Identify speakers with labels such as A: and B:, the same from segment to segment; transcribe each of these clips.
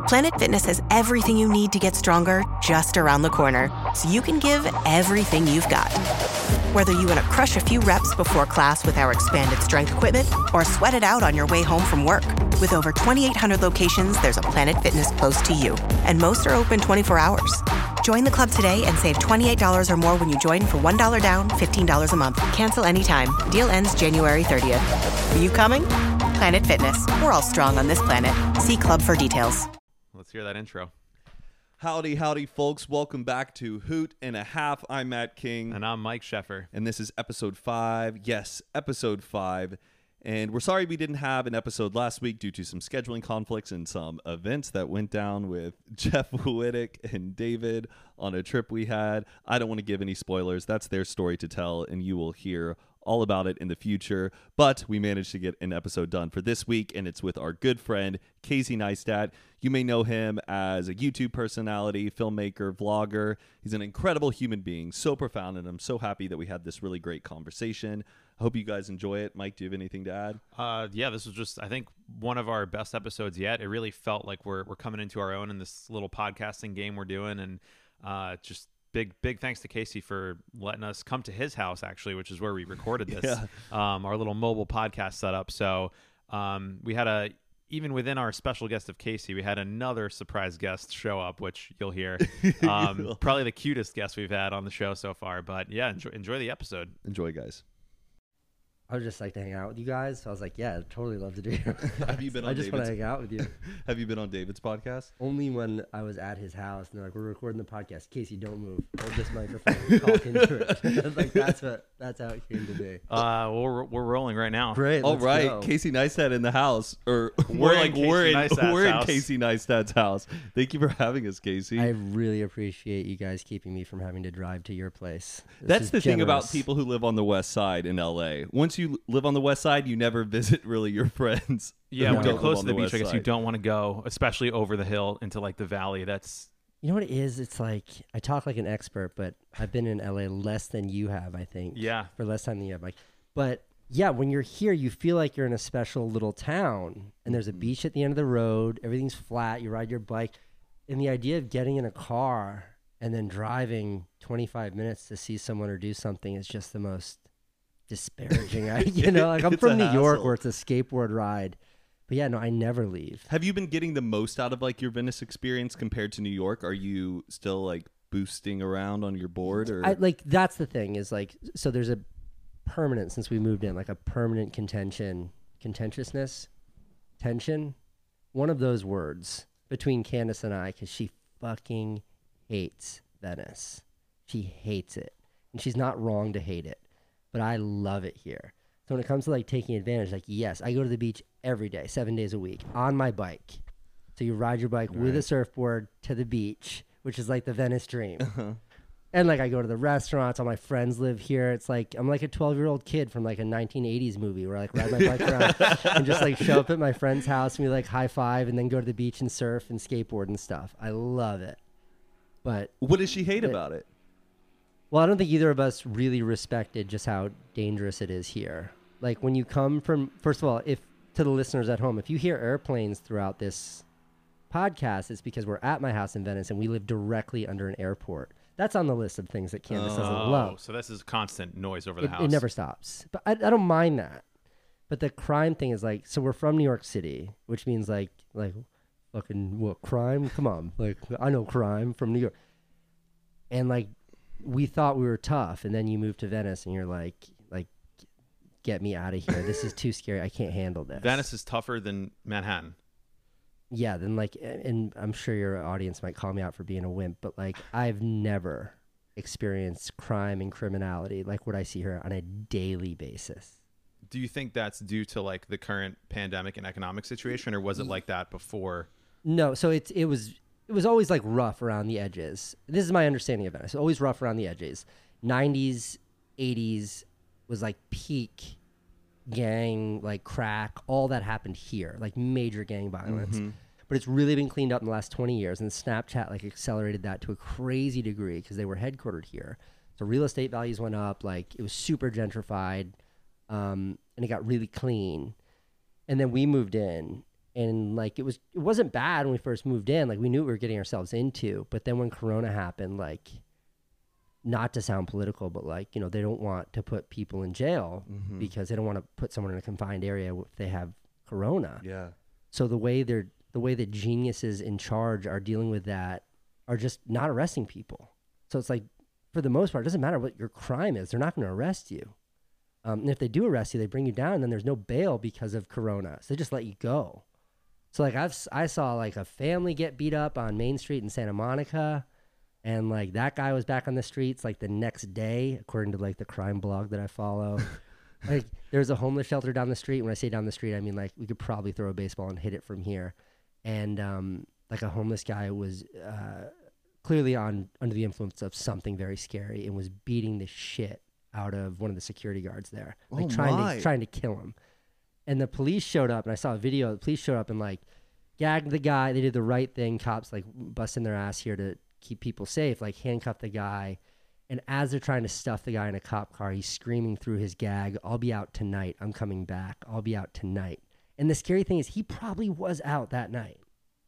A: Planet Fitness has everything you need to get stronger just around the corner, so you can give everything you've got. Whether you want to crush a few reps before class with our expanded strength equipment or sweat it out on your way home from work. With over 2,800 locations, there's a Planet Fitness close to you, and most are open 24 hours. Join the club today and save $28 or more when you join for $1 down, $15 a month. Cancel anytime. Deal ends January 30th. Are you coming? Planet Fitness. We're all strong on this planet. See club for details.
B: Let's hear that intro.
C: Howdy, folks. Welcome back to Hoot and a Half. I'm Matt King.
B: And I'm Mike Sheffer.
C: And this is episode 5. Yes, episode 5. And we're sorry we didn't have an episode last week due to some scheduling conflicts and some events that went down with Jeff Wittick and David on a trip we had. I don't want to give any spoilers. That's their story to tell, and you will hear all about it in the future. But we managed to get an episode done for this week, and it's with our good friend, Casey Neistat. You may know him as a YouTube personality, filmmaker, vlogger. He's an incredible human being, so profound, and I'm so happy that we had this really great conversation. I hope you guys enjoy it. Mike, do you have anything to add?
B: Yeah, this was just, I think, one of our best episodes yet. It really felt like we're coming into our own in this little podcasting game we're doing, and just big thanks to Casey for letting us come to his house, actually, which is where we recorded this, our little mobile podcast setup. So we had even within our special guest of Casey, we had another surprise guest show up, which you'll hear. Probably the cutest guest we've had on the show so far. But yeah, enjoy the episode.
C: Enjoy, guys.
D: I would just like to hang out with you guys. So I was like, yeah, I'd totally love to do.
C: Have you been on
D: I just want to hang out with you.
C: Have you been on David's podcast?
D: Only when I was at his house and they're like, we're recording the podcast. Casey, don't move. Hold this microphone. Talk into it. Like that's how it came to be.
B: Well, we're rolling right now.
D: Great.
C: All right,
D: go.
C: Casey Neistat in the house, or
B: We're in
C: Casey Neistat's house. Thank you for having us, Casey.
D: I really appreciate you guys keeping me from having to drive to your place.
C: That's the thing about people who live on the West Side in LA. Once you live on the West Side, you never visit really your friends.
B: Yeah, when you're close to the beach,
C: West
B: I guess you
C: Side.
B: don't want to go, especially over the hill into like the valley. That's
D: You know what it is? It's like I talk like an expert, but I've been in LA less than you have, I think.
B: Yeah.
D: For less time than you have, Mike. But yeah, when you're here, you feel like you're in a special little town, and there's a beach at the end of the road. Everything's flat. You ride your bike, and the idea of getting in a car and then driving 25 minutes to see someone or do something is just the most disparaging. Like I'm
C: It's
D: from
C: a
D: New York,
C: hassle.
D: where it's a skateboard ride. But yeah, no, I never leave.
C: Have you been getting the most out of like your Venice experience compared to New York? Are you still like boosting around on your board, or
D: That's the thing is like, so there's a permanent, since we moved in, like a permanent tension, one of those words between Candace and I, because she fucking hates Venice. She hates it, and she's not wrong to hate it, but I love it here. So when it comes to like taking advantage, like, yes, I go to the beach every day, 7 days a week on my bike. So you ride your bike with a surfboard to the beach, which is like the Venice dream. And like I go to the restaurants, all my friends live here. It's like I'm like a 12-year-old kid from like a 1980s movie where I like ride my bike around and just like show up at my friend's house and we like high five and then go to the beach and surf and skateboard and stuff. I love it. But
C: what does she hate about it?
D: well, I don't think either of us really respected just how dangerous it is here. Like when you come from, first of all, if to the listeners at home, if you hear airplanes throughout this podcast, it's because we're at my house in Venice and we live directly under an airport. That's on the list of things that Candace doesn't love.
B: So this is constant noise over the house.
D: It never stops. But I don't mind that. But the crime thing is like, so we're from New York City, which means like fucking what, crime? Come on. Like I know crime from New York. And like we thought we were tough, and then you move to Venice and you're like get me out of here. This is too scary. I can't handle this.
B: Venice is tougher than Manhattan.
D: Yeah, then like, and I'm sure your audience might call me out for being a wimp, but like I've never experienced crime and criminality like what I see here on a daily basis.
B: Do you think that's due to like the current pandemic and economic situation, or was it like that before?
D: No, so it was always like rough around the edges. This is my understanding of Venice. Always rough around the edges. 90s, 80s was like peak gang, like crack, all that happened here, like major gang violence. But it's really been cleaned up in the last 20 years, and Snapchat like accelerated that to a crazy degree because they were headquartered here. So real estate values went up, like it was super gentrified, and it got really clean. And then we moved in, And like, it wasn't bad when we first moved in. Like, we knew what we were getting ourselves into. But then when Corona happened, like, not to sound political, but like, you know, they don't want to put people in jail because they don't want to put someone in a confined area if they have Corona.
C: Yeah.
D: So the way the geniuses in charge are dealing with that are just not arresting people. So it's like, for the most part, it doesn't matter what your crime is. They're not going to arrest you. And if they do arrest you, they bring you down, and then there's no bail because of Corona. So they just let you go. So like I saw like a family get beat up on Main Street in Santa Monica, and like that guy was back on the streets like the next day, according to like the crime blog that I follow. Like there's a homeless shelter down the street. When I say down the street, I mean like we could probably throw a baseball and hit it from here. And like a homeless guy was clearly under the influence of something very scary and was beating the shit out of one of the security guards there, like trying to kill him. And the police showed up, and I saw a video. The police showed up and like gagged the guy. They did the right thing. Cops like busting their ass here to keep people safe, like handcuffed the guy. And as they're trying to stuff the guy in a cop car, he's screaming through his gag, "I'll be out tonight. I'm coming back. I'll be out tonight." And the scary thing is he probably was out that night.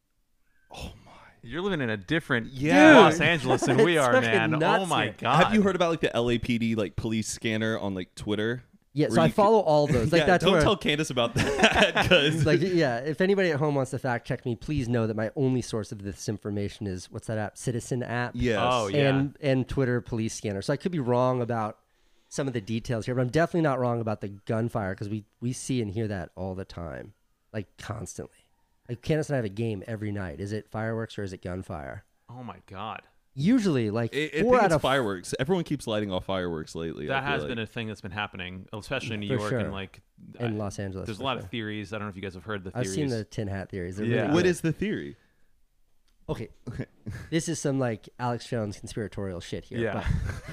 C: Oh my.
B: You're living in a different
C: Yeah.
B: Los Angeles than we
D: It's
B: are,
D: fucking
B: man.
D: nuts
B: Oh my
D: here.
B: God.
C: Have you heard about like the LAPD like police scanner on like Twitter?
D: Yeah,
C: Where
D: so I
C: you
D: follow all those. Like
C: yeah,
D: that's
C: don't
D: where,
C: tell Candace about that because
D: like, yeah, if anybody at home wants to fact check me, please know that my only source of this information is what's that app? Citizen app.
C: yes.
B: Oh, yeah.
D: And Twitter police scanner. So I could be wrong about some of the details here, but I'm definitely not wrong about the gunfire because we see and hear that all the time, like constantly. Like Candace and I have a game every night. Is it fireworks or is it gunfire?
B: Oh my God.
D: Usually, like
C: I
D: 4
C: think
D: out
C: it's
D: of
C: fireworks. Everyone keeps lighting off fireworks lately.
B: That has been a thing that's been happening, especially in New
D: For
B: York
D: sure.
B: and like
D: in Los Angeles.
B: there's a
D: for
B: lot
D: sure.
B: of theories. I don't know if you guys have heard the
D: I've
B: theories.
D: seen the tin hat theories. They're
B: Yeah.
D: really
C: What
D: good.
C: is the theory?
D: Okay, this is some like Alex Jones conspiratorial shit here.
B: Yeah.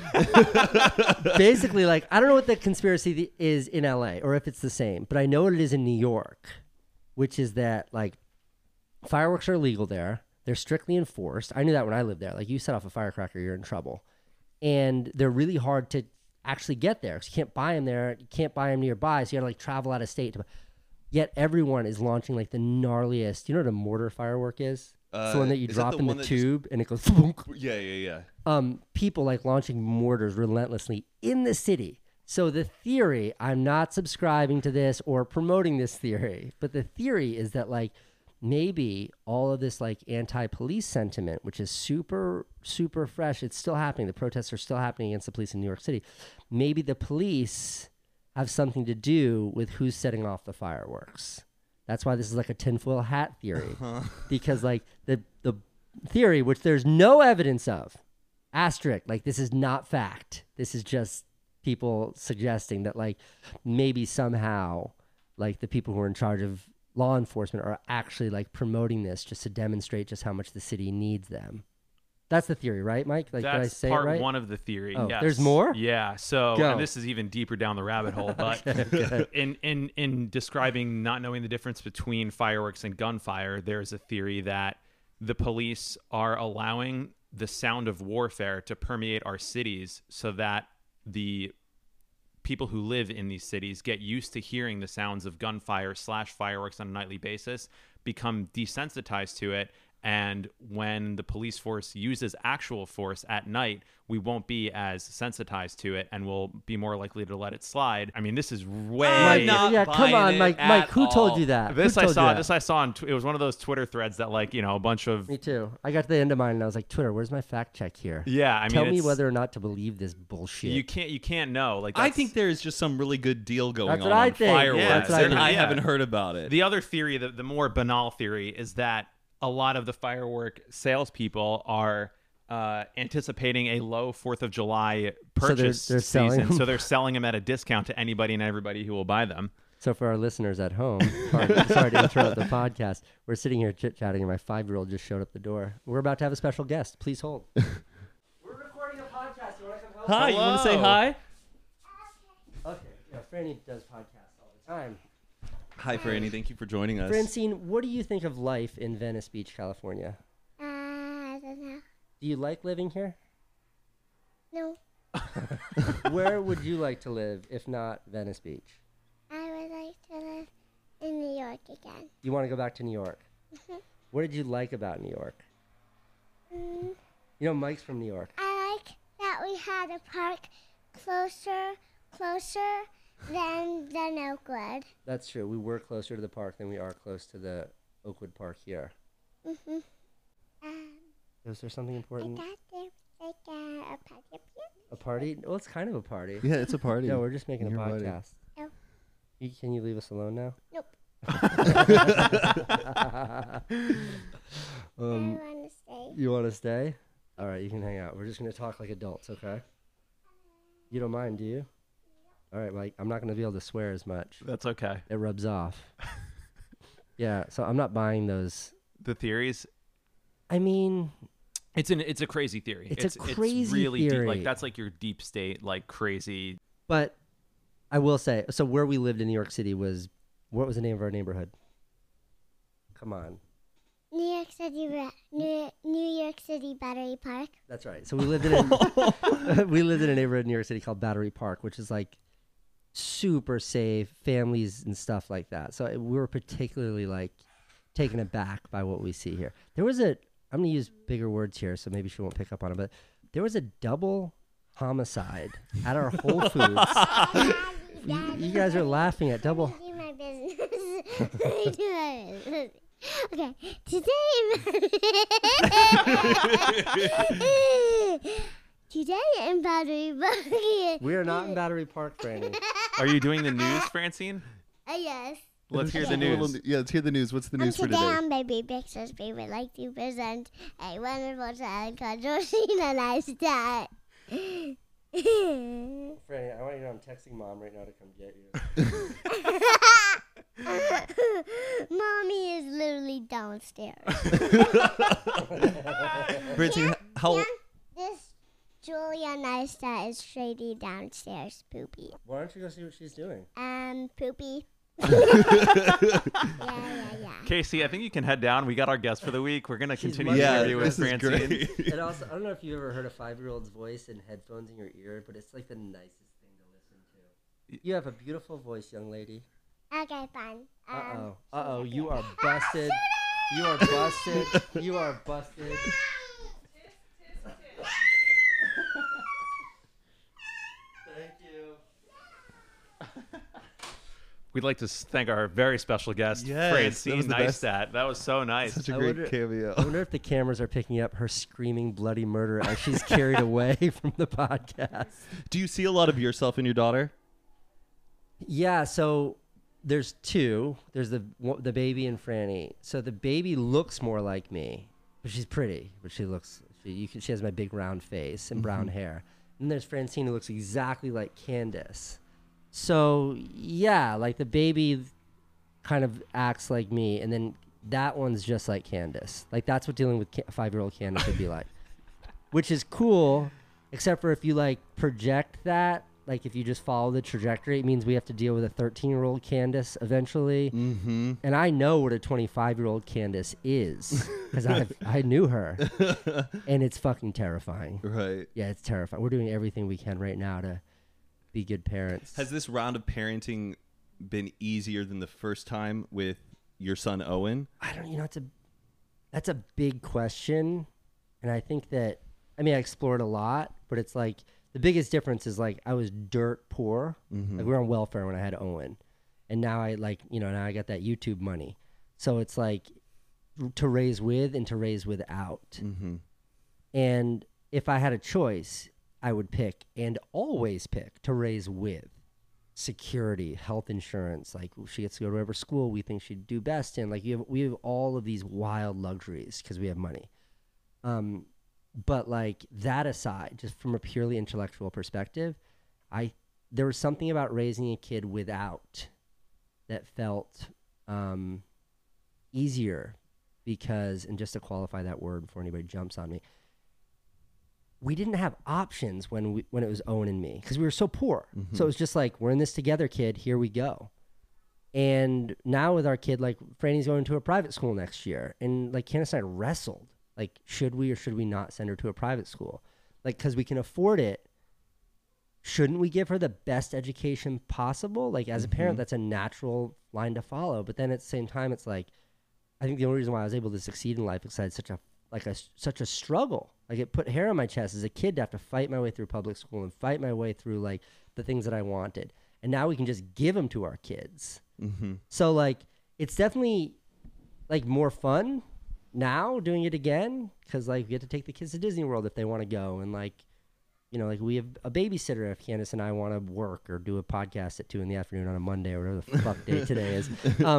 D: But basically, like I don't know what the conspiracy is in LA or if it's the same, but I know what it is in New York, which is that like fireworks are illegal there. They're strictly enforced. I knew that when I lived there. Like you set off a firecracker, you're in trouble, and they're really hard to actually get there because you can't buy them there. You can't buy them nearby, so you got to like travel out of state. Yet everyone is launching like the gnarliest. You know what a mortar firework is? It's the one that you
C: is that
D: drop
C: the
D: in
C: one
D: the
C: that just-
D: tube and it goes. Thunk.
C: Yeah.
D: People like launching mortars relentlessly in the city. So the theory, I'm not subscribing to this or promoting this theory, but the theory is that like maybe all of this like anti-police sentiment, which is super, super fresh, it's still happening. The protests are still happening against the police in New York City. Maybe the police have something to do with who's setting off the fireworks. That's why this is like a tinfoil hat theory, because like the theory, which there's no evidence of, asterisk, like this is not fact. This is just people suggesting that like maybe somehow like the people who are in charge of law enforcement are actually like promoting this just to demonstrate just how much the city needs them. That's the theory, right, Mike? Like, did I
B: That's
D: say
B: part
D: it right?
B: one of the theory.
D: Oh,
B: yes.
D: there's more?
B: Yeah. So,
D: Go.
B: and this is even deeper down the rabbit hole. But in describing not knowing the difference between fireworks and gunfire, there's a theory that the police are allowing the sound of warfare to permeate our cities so that the people who live in these cities get used to hearing the sounds of gunfire / fireworks on a nightly basis, become desensitized to it. And when the police force uses actual force at night, we won't be as sensitized to it and we'll be more likely to let it slide. I mean, this is way...
C: I'm not
D: yeah, come
C: buying
D: on,
C: it
D: Mike.
C: at
D: Mike, who told
C: all.
D: you that?
B: This
D: Who
B: I
D: told you
B: saw.
D: that?
B: This I saw on. It was one of those Twitter threads that, like, you know, a bunch of.
D: Me too. I got to the end of mine and I was like, Twitter, where's my fact check here?
B: Yeah, I mean,
D: Tell me
B: it's-
D: whether or not to believe this bullshit.
B: You can't know. Like,
C: I
B: that's-
C: think there is just some really good deal going
D: That's
C: on
D: what I
C: on
D: think.
C: fireworks,
B: Yeah, that's what I
C: and
B: think.
C: I
B: Yeah.
C: haven't heard about it.
B: the other theory, the more banal theory, is that a lot of the firework salespeople are anticipating a low 4th of July purchase
D: they're selling
B: season,
D: them.
B: so they're selling them at a discount to anybody and everybody who will buy them.
D: So for our listeners at home, sorry to interrupt the podcast. We're sitting here chit-chatting and my 5-year-old just showed up the door. We're about to have a special guest. Please hold. We're recording a podcast. You want to come help?
C: Hi, you want to say
B: Hello.
C: hi?
D: Okay. Yeah, Franny does podcasts all the time.
C: Hi, Franny. Thank you for joining us.
D: Francine, what do you think of life in Venice Beach, California?
E: I don't know.
D: Do you like living here?
E: No,
D: Where would you like to live if not Venice Beach?
E: I would like to live in New York. York again.
D: You want to go back to New York? What did you like about New York?
E: Mm,
D: You know, Mike's from New York.
E: I like that we had a park closer than Oakwood.
D: That's true. We were closer to the park than we are close to the Oakwood Park here.
E: Mm-hmm.
D: Is there something
E: I
D: important?
E: got there like a party up here.
D: A party? Well, it's kind of a party.
C: Yeah, it's a party.
D: No, we're just making a
C: You're invited.
D: podcast.
E: Oh.
D: Can you leave us alone now?
E: Nope.
D: Um,
E: I want to stay.
D: You want to stay? All right, you can hang out. We're just going to talk like adults, okay? You don't mind, do you? All right, Mike. I'm not going to be able to swear as much.
B: That's okay.
D: It rubs off. Yeah, so I'm not buying those.
B: The theories.
D: I mean,
B: It's a crazy theory.
D: It's a crazy
B: it's really deep.
D: theory.
B: Like that's like your deep state, like crazy.
D: but I will say, so where we lived in New York City was, what was the name of our neighborhood? Come on.
E: New York City Battery Park.
D: That's right. So we lived in a, we lived in a neighborhood in New York City called Battery Park, which is like super safe, families and stuff like that. So we were particularly like taken aback by what we see here. There was I'm going to use bigger words here, so maybe she won't pick up on it, but there was a double homicide at our Whole Foods. You guys are laughing at double.
E: Do my business. Do my business. Okay, today in Battery Park.
D: We are not in Battery Park, Franny.
B: Are you doing the news, Francine?
E: Yes.
B: Let's hear the
C: A little-
B: news.
C: yeah, let's hear the news. What's the news for
E: Today
C: today?
E: on Baby Pictures, we would like to present a wonderful child called Georgina Neistat.
D: Franny, I want you to know I'm texting Mom right now to come get you.
E: Mommy is literally downstairs.
C: Francine, how?
E: This Julia Neistat is shady downstairs, poopy.
D: Why don't you go see what she's doing?
E: Poopy. Yeah.
B: Casey, I think you can head down. We got our guest for the week. We're gonna
D: She's
B: continue
D: much
B: the
C: Yeah,
B: interview with
C: this is
B: Francine.
C: great.
D: And also, I don't know if you ever heard a 5-year-old's voice in headphones in your ear, but it's like the nicest thing to listen to. You have a beautiful voice, young lady.
E: Okay, fine.
D: Uh-oh. You are busted. You are busted. You are busted. Thank you.
B: We'd like to thank our very special guest,
C: Yes, that
B: Francine
C: was the best.
B: Neistat. That was so nice.
C: Such a
D: I
C: great
D: wonder-
C: cameo.
D: I wonder if the cameras are picking up her screaming bloody murder as she's carried away from the podcast.
C: Do you see a lot of yourself in your daughter?
D: Yeah, so there's two. There's the baby and Franny. So the baby looks more like me, but she's pretty. But she has my big round face and brown hair. And there's Francine who looks exactly like Candace. So yeah, like the baby kind of acts like me, and then that one's just like Candace. Like that's what dealing with a 5-year-old Candace would be like, which is cool, except for if you like project that. Like if you just follow the trajectory, it means we have to deal with a 13-year-old Candace eventually.
C: Mm-hmm.
D: And I know what a 25-year-old Candace is because I knew her, and it's fucking terrifying.
C: Right.
D: Yeah, it's terrifying. We're doing everything we can right now to be good parents.
C: Has this round of parenting been easier than the first time with your son Owen?
D: I don't. That's a big question, and I think that I explored a lot, but it's like. The biggest difference is like I was dirt poor.
C: Mm-hmm.
D: Like we were on welfare when I had Owen, and now I now I got that YouTube money. So it's like to raise with and to raise without.
C: Mm-hmm.
D: And if I had a choice, I would pick and always pick to raise with security, health insurance. Like she gets to go to whatever school we think she'd do best in. Like we have all of these wild luxuries because we have money. But like that aside, just from a purely intellectual perspective, there was something about raising a kid without that felt easier because, and just to qualify that word before anybody jumps on me, we didn't have options when it was Owen and me because we were so poor.
C: Mm-hmm.
D: So it was just like, we're in this together, kid. Here we go. And now with our kid, like Franny's going to a private school next year, and like Candace and I wrestled. Like, should we or should we not send her to a private school? Like, because we can afford it, shouldn't we give her the best education possible? Like, as a parent, that's a natural line to follow. But then at the same time, it's like, I think the only reason why I was able to succeed in life is I had such a struggle. Like it put hair on my chest as a kid to have to fight my way through public school and fight my way through like the things that I wanted. And now we can just give them to our kids.
C: Mm-hmm.
D: So like, it's definitely like more fun now doing it again. Cause like we get to take the kids to Disney World if they want to go. And like, you know, like we have a babysitter if Candace and I want to work or do a podcast at 2 p.m. on a Monday or whatever the fuck day today is.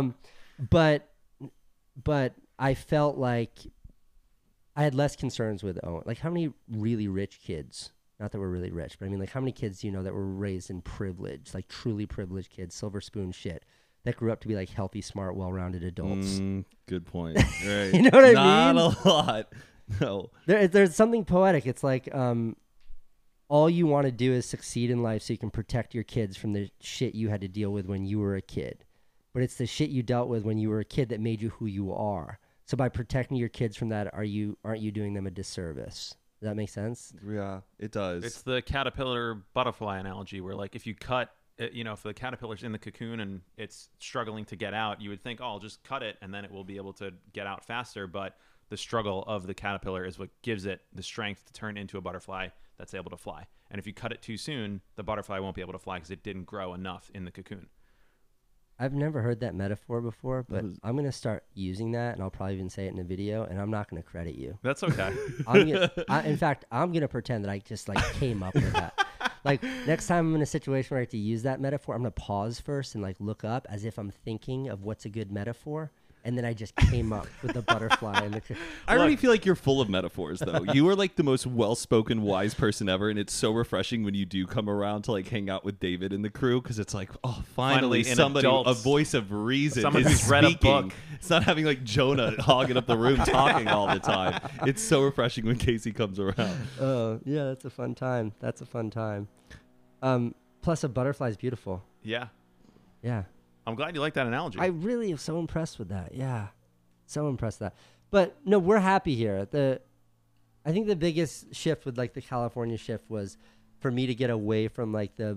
D: But I felt like I had less concerns with Owen. Like how many really rich kids, not that we're really rich, but I mean like how many kids do you know that were raised in privilege, like truly privileged kids, silver spoon shit, that grew up to be like healthy, smart, well-rounded adults?
C: Good point. Right.
D: You know what I mean?
C: Not a lot. No.
D: There's something poetic. It's like all you want to do is succeed in life so you can protect your kids from the shit you had to deal with when you were a kid. But it's the shit you dealt with when you were a kid that made you who you are. So by protecting your kids from that, aren't you doing them a disservice? Does that make sense?
C: Yeah, it does.
B: It's the caterpillar butterfly analogy where like if you cut, if the caterpillar's in the cocoon and it's struggling to get out, you would think, oh, I'll just cut it and then it will be able to get out faster. But the struggle of the caterpillar is what gives it the strength to turn into a butterfly that's able to fly. And if you cut it too soon, the butterfly won't be able to fly because it didn't grow enough in the cocoon.
D: I've never heard that metaphor before, but I'm going to start using that, and I'll probably even say it in a video, and I'm not going to credit you.
B: That's okay.
D: In fact, I'm going to pretend that I just like came up with that. Like next time I'm in a situation where I have to use that metaphor, I'm going to pause first and like look up as if I'm thinking of what's a good metaphor. And then I just came up with the butterfly. And
C: I really feel like you're full of metaphors, though. You are like the most well-spoken, wise person ever, and it's so refreshing when you do come around to like hang out with David and the crew, because it's like, oh, finally somebody, a voice of reason,
B: someone
C: is
B: who's
C: speaking.
B: read a book.
C: It's not having like Jonah hogging up the room talking all the time. It's so refreshing when Casey comes around.
D: Oh, yeah, that's a fun time. That's a fun time. Plus, a butterfly is beautiful.
B: Yeah.
D: Yeah.
B: I'm glad you like that analogy.
D: I really am so impressed with that. Yeah. So impressed with that. But no, we're happy here. I think the biggest shift with like the California shift was for me to get away from like the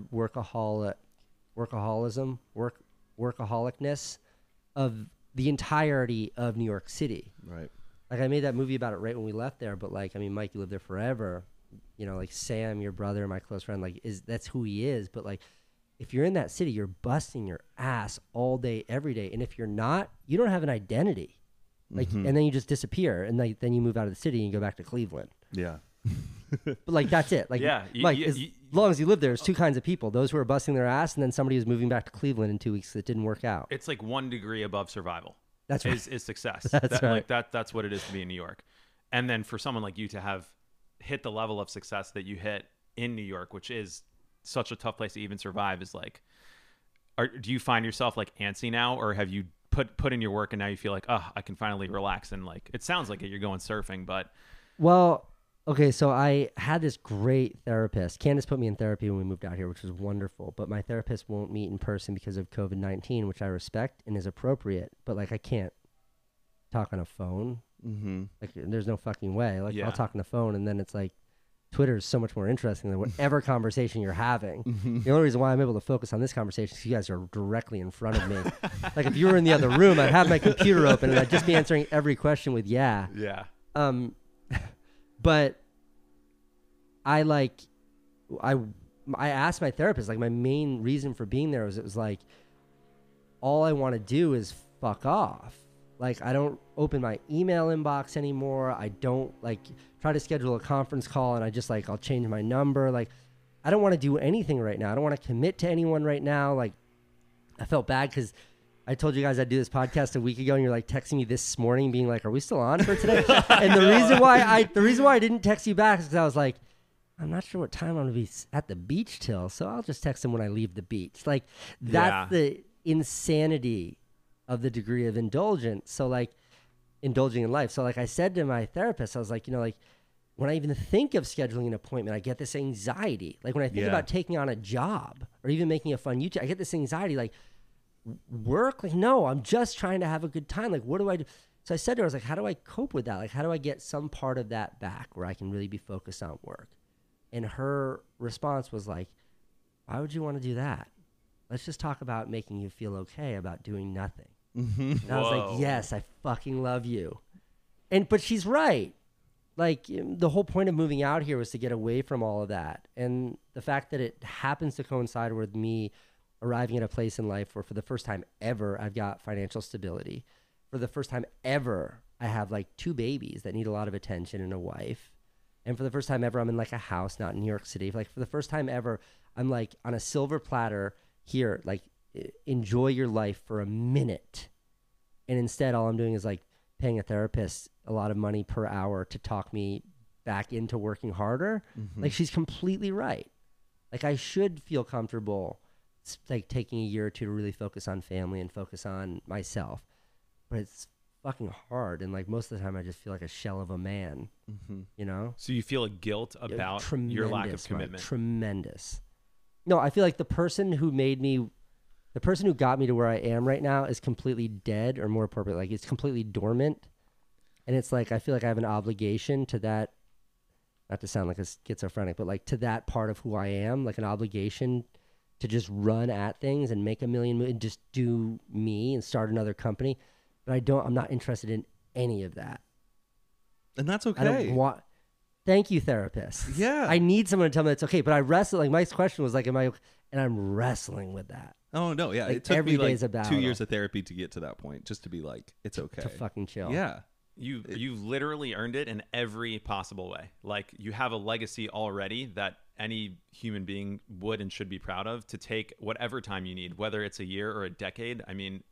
D: workaholicness of the entirety of New York City.
C: Right.
D: Like I made that movie about it right when we left there, but like, I mean, Mike, you lived there forever. You know, like Sam, your brother, my close friend, like that's who he is. But like, if you're in that city, you're busting your ass all day, every day. And if you're not, you don't have an identity. Like, and then you just disappear. And like, then you move out of the city and you go back to Cleveland.
C: Yeah.
D: But like, that's it. Like,
B: yeah,
D: Mike, as long as you live there, there's two kinds of people. Those who are busting their ass and then somebody who's moving back to Cleveland in 2 weeks that didn't work out.
B: It's like 1 degree above survival.
D: That's right.
B: Is success.
D: That's right.
B: Like that's what it is to be in New York. And then for someone like you to have hit the level of success that you hit in New York, which is such a tough place to even survive, is like, do you find yourself like antsy now, or have you put in your work and now you feel like, oh, I can finally relax? And like, it sounds like you're going surfing, but.
D: Well, okay. So I had this great therapist. Candace put me in therapy when we moved out here, which was wonderful, but my therapist won't meet in person because of COVID-19, which I respect and is appropriate, but like, I can't talk on a phone. Mm-hmm. Like there's no fucking way. Like I'll talk on the phone and then it's like, Twitter is so much more interesting than whatever conversation you're having. Mm-hmm. The only reason why I'm able to focus on this conversation is you guys are directly in front of me. Like if you were in the other room, I'd have my computer open and I'd just be answering every question with yeah.
B: Yeah.
D: But I asked my therapist, like my main reason for being there was it was like, all I want to do is fuck off. Like, I don't open my email inbox anymore. I don't, like, try to schedule a conference call and I just, like, I'll change my number. Like, I don't want to do anything right now. I don't want to commit to anyone right now. Like, I felt bad because I told you guys I'd do this podcast a week ago and you're, like, texting me this morning being like, are we still on for today? And the reason why I didn't text you back is because I was like, I'm not sure what time I'm going to be at the beach till, so I'll just text him when I leave the beach. Like, that's the insanity of the degree of indulgence. So like indulging in life. So like I said to my therapist, I was like, you know, like when I even think of scheduling an appointment, I get this anxiety. Like when I think about taking on a job or even making a fun YouTube, I get this anxiety, like work, like, no, I'm just trying to have a good time. Like, what do I do? So I said to her, I was like, how do I cope with that? Like, how do I get some part of that back where I can really be focused on work? And her response was like, why would you want to do that? let's just talk about making you feel okay about doing nothing.
C: Mm-hmm.
D: And I was like, yes, I fucking love you. But she's right. Like, the whole point of moving out here was to get away from all of that. And the fact that it happens to coincide with me arriving at a place in life where for the first time ever, I've got financial stability. For the first time ever, I have like 2 babies that need a lot of attention and a wife. And for the first time ever, I'm in like a house, not in New York City. Like, for the first time ever, I'm like on a silver platter here, like, enjoy your life for a minute. And instead, all I'm doing is like paying a therapist a lot of money per hour to talk me back into working harder.
C: Mm-hmm.
D: Like, she's completely right. Like, I should feel comfortable like taking a year or 2 to really focus on family and focus on myself. But it's fucking hard. And like most of the time I just feel like a shell of a man, you know?
B: So you feel a guilt about your lack of commitment?
D: Mike, tremendous. No, I feel like the person who got me to where I am right now is completely dead, or more appropriate, like it's completely dormant. And it's like, I feel like I have an obligation to that, not to sound like a schizophrenic, but like to that part of who I am, like an obligation to just run at things and make a million and just do me and start another company. But I'm not interested in any of that.
C: And that's okay.
D: I don't want, thank you, therapist.
C: Yeah.
D: I need someone to tell me that's okay. But I wrestle, like Mike's question was like, and I'm wrestling with that.
C: Oh, no, yeah.
D: Like,
C: it took
D: every
C: me like
D: day's a
C: 2
D: battle.
C: years of therapy to get to that point, just to be like, it's okay.
D: To fucking chill.
C: Yeah.
B: You've literally earned it in every possible way. Like, you have a legacy already that any human being would and should be proud of, to take whatever time you need, whether it's a year or a decade. I mean,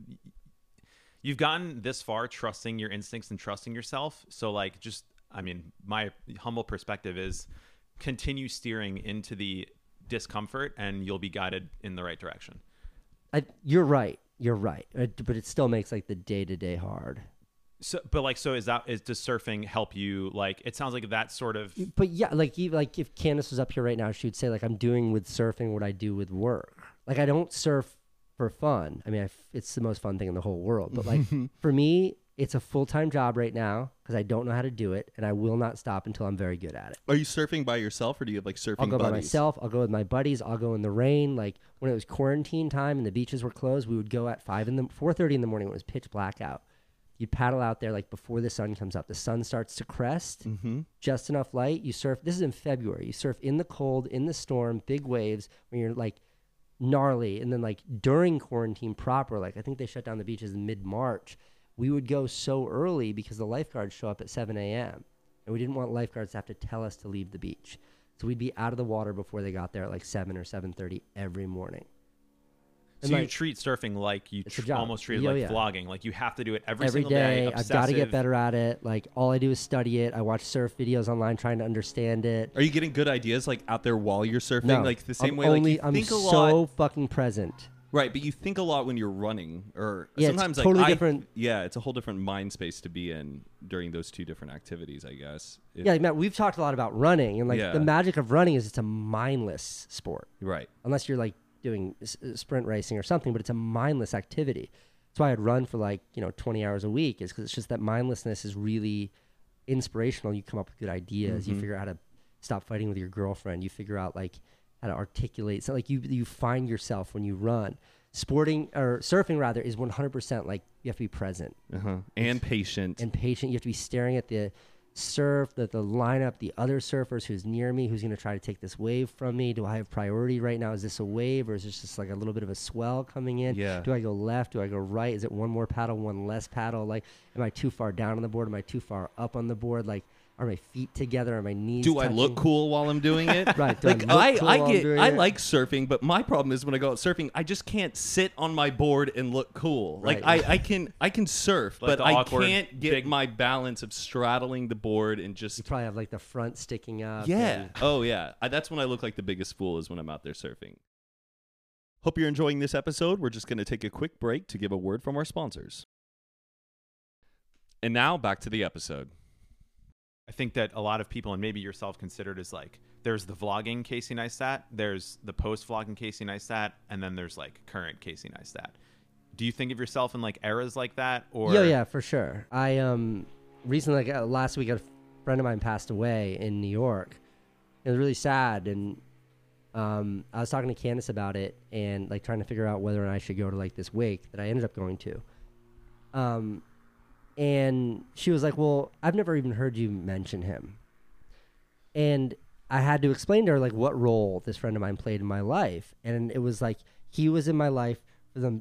B: you've gotten this far trusting your instincts and trusting yourself. So like, just, I mean, my humble perspective is continue steering into the discomfort and you'll be guided in the right direction.
D: You're right. But it still makes like the day-to-day hard.
B: So, but like, does surfing help you? Like, it sounds like that sort of.
D: But yeah, like if Candace was up here right now, she would say like, I'm doing with surfing what I do with work. Like, I don't surf for fun. I mean, it's the most fun thing in the whole world. But like for me, it's a full-time job right now because I don't know how to do it, and I will not stop until I'm very good at it.
C: Are you surfing by yourself, or do you have like surfing
D: buddies? I'll go
C: buddies?
D: by myself. I'll go with my buddies. I'll go in the rain. Like when it was quarantine time and the beaches were closed, we would go at 4:30 in the morning when it was pitch black out. You'd paddle out there like before the sun comes up. The sun starts to crest, just enough light. You surf. This is in February. You surf in the cold, in the storm, big waves when you're like gnarly. And then like during quarantine proper, like I think they shut down the beaches in mid-March. We would go so early because the lifeguards show up at 7 a.m. And we didn't want lifeguards to have to tell us to leave the beach. So we'd be out of the water before they got there at like 7 or 7:30 every morning.
B: So you treat surfing like you almost treat it like vlogging. Like you have to do it every single day.
D: I've got to get better at it. Like all I do is study it. I watch surf videos online trying to understand it.
C: Are you getting good ideas like out there while you're surfing?
D: No,
C: like the same way like you
D: I'm
C: think a
D: so
C: lot.
D: fucking present.
C: Right, but you think a lot when you're running, or
D: Yeah,
C: sometimes
D: it's totally different.
C: Yeah, it's a whole different mind space to be in during those two different activities, I guess.
D: Yeah, Matt, we've talked a lot about running, and like
C: Yeah.
D: the magic of running is it's a mindless sport.
C: Right.
D: Unless you're like doing sprint racing or something, but it's a mindless activity. That's why I'd run for like 20 hours a week, is because it's just that mindlessness is really inspirational. You come up with good ideas. You figure out how to stop fighting with your girlfriend. You figure out like how to articulate. So like you find yourself when you run. Sporting or surfing rather is 100% like you have to be present
C: And patient.
D: and patient. You have to be staring at the surf, the lineup, the other surfers who's near me, who's going to try to take this wave from me. Do I have priority right now? Is this a wave, or is this just like a little bit of a swell coming in?
C: Yeah.
D: Do I go left? Do I go right? Is it one more paddle, one less paddle? Like, am I too far down on the board? Am I too far up on the board? Like, are my feet together? Are my knees
C: Do I
D: touching?
C: look cool while I'm doing it?
D: Right. Do
C: Like
D: I look cool while I'm doing
C: I
D: it?
C: like surfing, but my problem is when I go out surfing, I just can't sit on my board and look cool. Like
D: Right.
C: I can surf,
B: Like
C: but
B: the
C: I
B: awkward
C: can't get
B: big-
C: my balance of straddling the board and
D: You
C: just
D: probably have like the front sticking up.
C: yeah.
D: and-
C: Oh yeah. That's when I look like the biggest fool, is when I'm out there surfing. Hope you're enjoying this episode. We're just going to take a quick break to give a word from our sponsors. And now back to the episode.
B: I think that a lot of people, and maybe yourself considered, as like, there's the vlogging Casey Neistat, there's the post-vlogging Casey Neistat, and then there's like current Casey Neistat. Do you think of yourself in like eras like that? Or
D: Yeah, for sure. I recently, like last week, a friend of mine passed away in New York. It was really sad, and I was talking to Candace about it and like trying to figure out whether or not I should go to like this wake that I ended up going to. And she was like, well, I've never even heard you mention him. And I had to explain to her like what role this friend of mine played in my life. And it was like, he was in my life from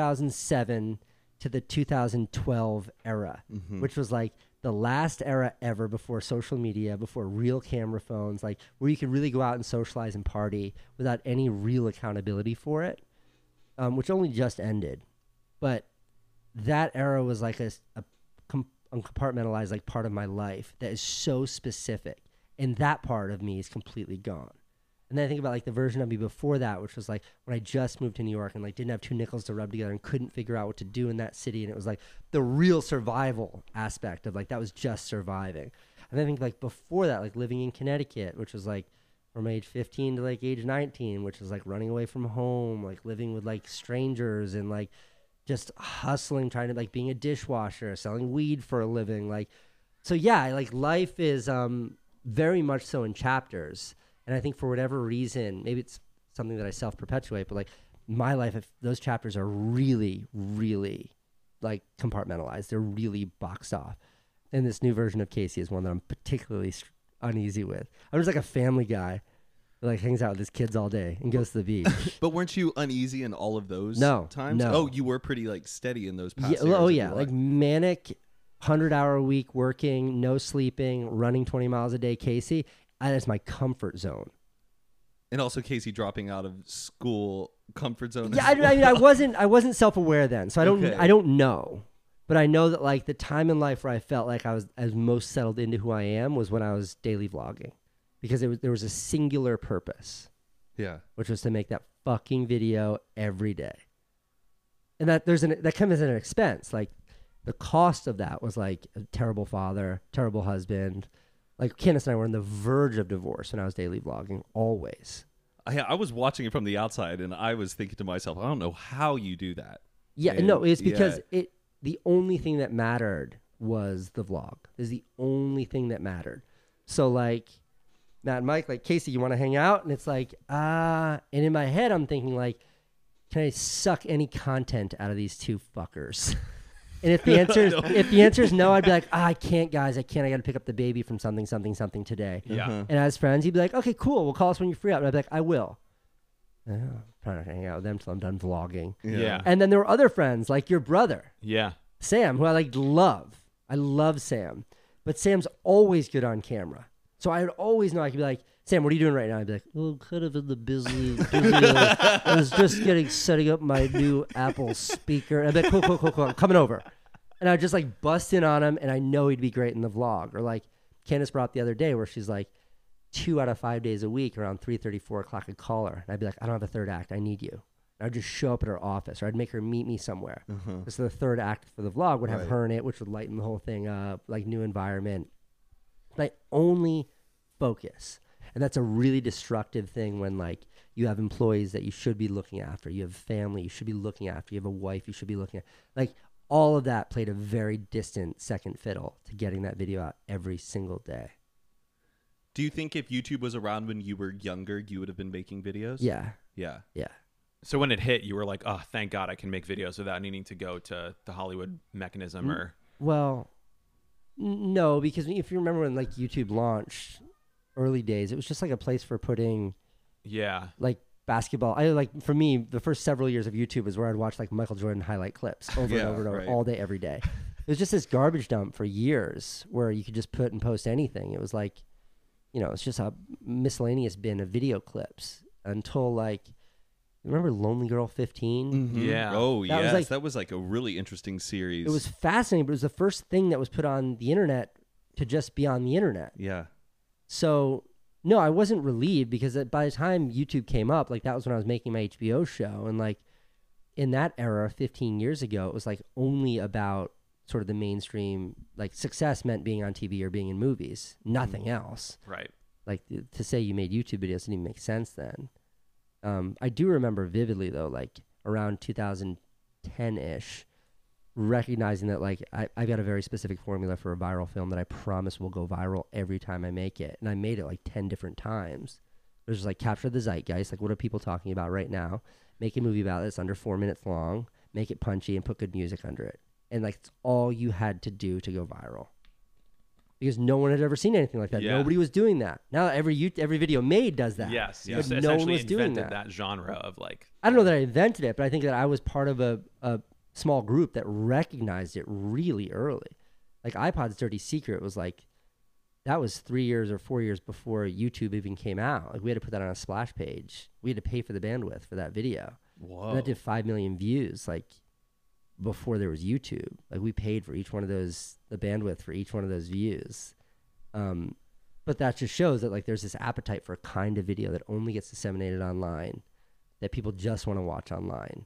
D: 2007 to the 2012 era, which was like the last era ever before social media, before real camera phones, like where you could really go out and socialize and party without any real accountability for it, which only just ended. But that era was like a compartmentalized like part of my life that is so specific, and that part of me is completely gone. And then I think about like the version of me before that, which was like when I just moved to New York and like didn't have two nickels to rub together and couldn't figure out what to do in that city. And it was like the real survival aspect of like, that was just surviving. And I think like before that, like living in Connecticut, which was like from age 15 to like age 19, which was like running away from home, like living with like strangers and like just hustling, trying to like being a dishwasher, selling weed for a living. Like, so yeah, like life is very much so in chapters. And I think for whatever reason, maybe it's something that I self-perpetuate, but like my life, if those chapters are really, really like compartmentalized. They're really boxed off. And this new version of Casey is one that I'm particularly uneasy with. I'm just like a family guy who like hangs out with his kids all day and goes to the beach.
C: But weren't you uneasy in all of those times?
D: No.
C: Oh, you were pretty like steady in those past years.
D: Oh yeah, like manic, 100-hour a week working, no sleeping, running 20 miles a day Casey. That's my comfort zone.
C: And also Casey dropping out of school comfort zone.
D: Yeah, I mean, I wasn't self-aware then, so I don't know. But I know that like the time in life where I felt like I was most settled into who I am was when I was daily vlogging, because there was a singular purpose.
C: Yeah,
D: which was to make that fucking video every day. And that comes at an expense. Like the cost of that was like a terrible father, terrible husband. Like Candace and I were on the verge of divorce when I was daily vlogging, always.
C: I was watching it from the outside, and I was thinking to myself, I don't know how you do that.
D: Yeah, no, it's because the only thing that mattered was the vlog. Is the only thing that mattered. So like Matt and Mike, like, Casey, you want to hang out? And it's like, and in my head, I'm thinking like, can I suck any content out of these two fuckers? And if the answer is no, I'd be like, I can't, guys. I can't. I got to pick up the baby from something today.
B: Yeah.
D: And as friends, he'd be like, okay, cool. We'll call us when you're free up. And I'd be like, I will. I'm probably not going to hang out with them until I'm done vlogging.
B: Yeah.
D: And then there were other friends, like your brother.
B: Yeah.
D: Sam, who I like love. I love Sam. But Sam's always good on camera. So I would always know. I could be like, Sam, what are you doing right now? I'd be like, oh, kind of in the busy. I was just setting up my new Apple speaker. And I'd be like, cool. I'm coming over. And I'd just like bust in on him, and I know he'd be great in the vlog. Or like Candace brought up the other day where she's like, 2 out of 5 days a week around 3:30, 4 o'clock, I'd call her. And I'd be like, I don't have a third act. I need you. And I'd just show up at her office, or I'd make her meet me somewhere. So the third act for the vlog would have her in it, which would lighten the whole thing up, like new environment. But I only focus. And that's a really destructive thing when like you have employees that you should be looking after. You have family you should be looking after. You have a wife you should be looking at. Like all of that played a very distant second fiddle to getting that video out every single day.
C: Do you think if YouTube was around when you were younger, you would have been making videos?
D: Yeah.
C: Yeah.
B: So when it hit, you were like, oh, thank God I can make videos without needing to go to the Hollywood mechanism or...
D: Well, no, because if you remember when like YouTube launched early days, it was just like a place for putting like basketball. For me, the first several years of YouTube was where I'd watch like Michael Jordan highlight clips over and over and over all day, every day. It was just this garbage dump for years where you could just put and post anything. It was like, it's just a miscellaneous bin of video clips until like, remember Lonely Girl 15?
C: Mm-hmm.
B: Yeah.
C: Oh, yes. That was like a really interesting series.
D: It was fascinating, but it was the first thing that was put on the internet to just be on the internet.
C: Yeah.
D: So, no, I wasn't relieved because by the time YouTube came up, like that was when I was making my HBO show. And like in that era, 15 years ago, it was like only about sort of the mainstream, like success meant being on TV or being in movies, nothing else.
B: Right.
D: Like to say you made YouTube videos didn't even make sense then. I do remember vividly though, like around 2010-ish, recognizing that like I've got a very specific formula for a viral film that I promise will go viral every time I make it. And I made it like 10 different times. It was just like capture the zeitgeist. Like, what are people talking about right now? Make a movie about it that's under 4 minutes long. Make it punchy and put good music under it. And like, it's all you had to do to go viral. Because no one had ever seen anything like that.
B: Yeah.
D: Nobody was doing that. Now every video made does that.
B: Yes, you
D: But no one was doing
B: invented
D: that.
B: genre of like.
D: I don't know that I invented it, but I think that I was part of a small group that recognized it really early. Like iPod's Dirty Secret was like, that was 3 years or 4 years before YouTube even came out. Like we had to put that on a splash page. We had to pay for the bandwidth for that video.
C: Whoa.
D: And that did 5 million views like before there was YouTube. Like we paid for each one of those, the bandwidth for each one of those views. But that just shows that like there's this appetite for a kind of video that only gets disseminated online, that people just want to watch online.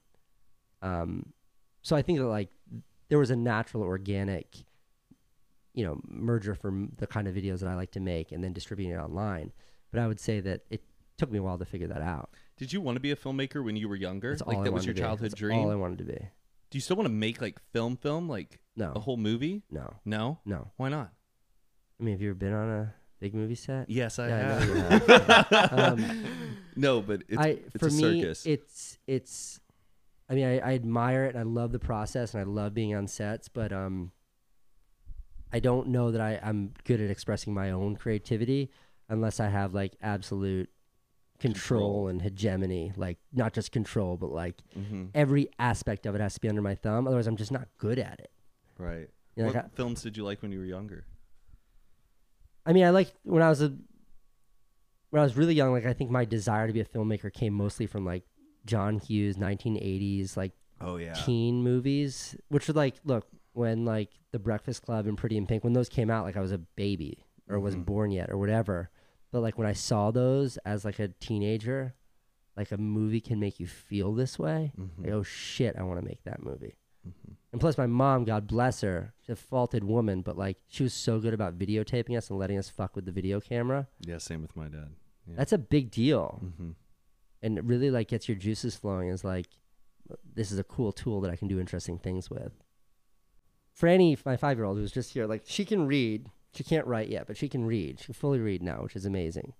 D: So I think that like there was a natural, organic, merger from the kind of videos that I like to make and then distributing it online. But I would say that it took me a while to figure that out.
C: Did you want to be a filmmaker when you were younger?
D: That's all
C: Like
D: I
C: that was
D: wanted
C: your
D: to be.
C: childhood
D: That's
C: dream?
D: all I wanted to be.
C: Do you still want to make like film, like
D: No.
C: a whole movie?
D: No.
C: No?
D: No.
C: Why not?
D: I mean, have you ever been on a big movie set?
C: Yes, I
D: Yeah, I know
C: have.
D: you have.
C: No, but it's
D: For
C: a
D: me,
C: circus.
D: it's. I mean, I admire it and I love the process and I love being on sets, but I don't know that I'm good at expressing my own creativity unless I have like absolute control and hegemony. Like not just control, but like every aspect of it has to be under my thumb. Otherwise, I'm just not good at it.
C: Right.
D: You know,
C: What
D: like
C: films did you like when you were younger?
D: I mean, I liked when I was really young. Like I think my desire to be a filmmaker came mostly from like John Hughes 1980s like
C: Oh yeah.
D: teen movies, which were like, look, when like The Breakfast Club and Pretty in Pink, when those came out, like I was a baby or wasn't born yet or whatever. But like when I saw those as like a teenager, like a movie can make you feel this way. Like, oh shit, I want to make that movie. And plus my mom, God bless her, she's a faulted woman, but like she was so good about videotaping us and letting us fuck with the video camera.
C: Yeah, same with my dad. Yeah.
D: That's a big deal. And it really like gets your juices flowing as like, this is a cool tool that I can do interesting things with. Franny, my 5-year-old who's just here, like she can read. She can't write yet, but she can read. She can fully read now, which is amazing.